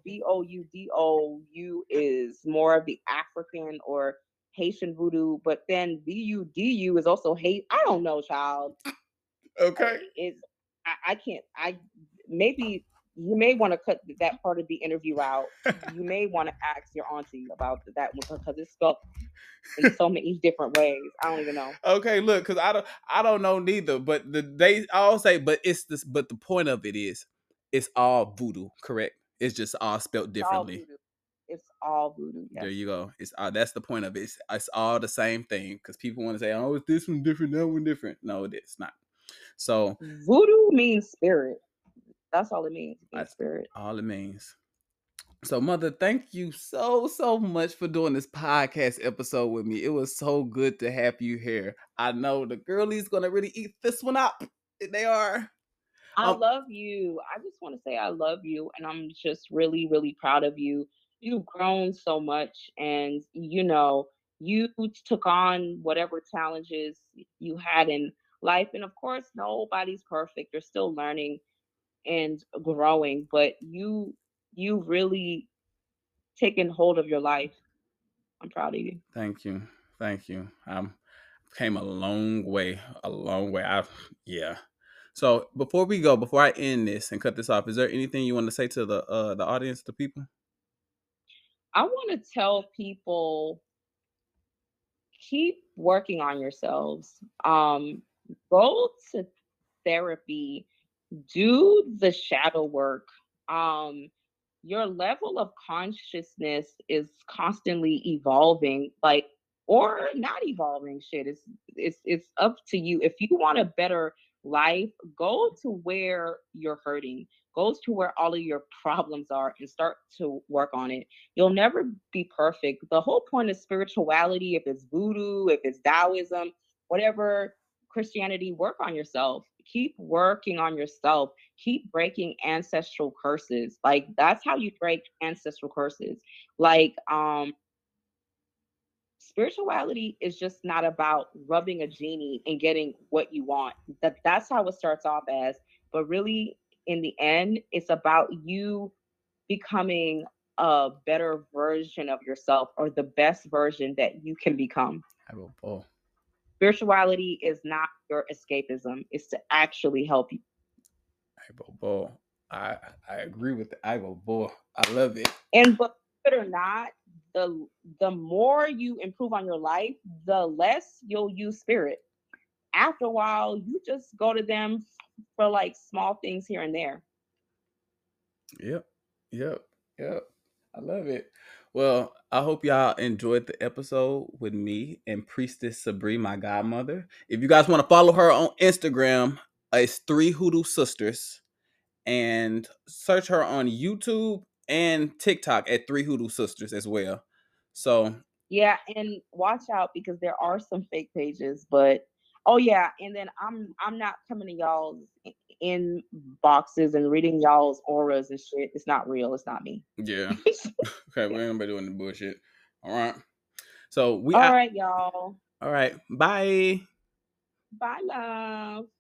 VOUDOU is more of the African or Haitian voodoo, but then VUDU is also hate. I don't know, child. okay. Is I can't. I maybe you may want to cut that part of the interview out. You may want to ask your auntie about that one because it's spelled in so many different ways. I don't even know. Okay, look, because I don't know neither, but they all say, but it's this, but the point of it is, it's all voodoo, correct? It's just all spelled It's all differently. voodoo. It's all voodoo. There Yes. you go. It's that's the point of it. It's all the same thing because people want to say, oh, it's this one different, that one different. No, it's not. So Voodoo means spirit. That's all it means. It means that's spirit. all it means. So, mother, thank you so much for doing this podcast episode with me. It was so good to have you here. I know the girlies gonna really eat this one up. They are. I Um, love you. I just want to say I love you, and I'm just really, really proud of you. You've grown so much, and you took on whatever challenges you had in life. And of course, nobody's perfect. You're still learning and growing, but you really taken hold of your life. I'm proud of you. thank you, thank you. Came a long way, a long way. Yeah. So before I end this and cut this off, is there anything you want to say to the audience, the people? I want to tell people keep working on yourselves. Go to therapy, do the shadow work. Um, your level of consciousness is constantly evolving, like or not evolving. Shit, it's up to you. If you want a better life, go to where you're hurting. Go to where all of your problems are and start to work on it. You'll never be perfect. The whole point of spirituality, if it's voodoo, if it's Taoism, whatever Christianity, work on yourself. Keep working on yourself. Keep breaking ancestral curses. Like that's how you break ancestral curses. Like spirituality is just not about rubbing a genie and getting what you want. That's how it starts off as, but really in the end it's about you becoming a better version of yourself or the best version that you can become. I will ball. Spirituality is not your escapism. It's to actually help you. I will ball. I I agree with it. I will ball. I love it. And believe it or not, the more you improve on your life, the less you'll use spirit. After a while, you just go to them for like small things here and there. Yep. Yep. Yep. I love it. Well, I hope y'all enjoyed the episode with me and Priestess Sabri, my godmother. If you guys want to follow her on Instagram, it's Three Hoodoo Sisters, and search her on YouTube and TikTok at Three Hoodoo Sisters as well. So Yeah, and watch out because there are some fake pages, but oh yeah, and then I'm not coming to y'all's in boxes and reading y'all's auras and shit. It's not real. It's not me. yeah. Okay, we ain't gonna be doing the bullshit. All right. So we All out. right, y'all. All right. Bye. Bye, love.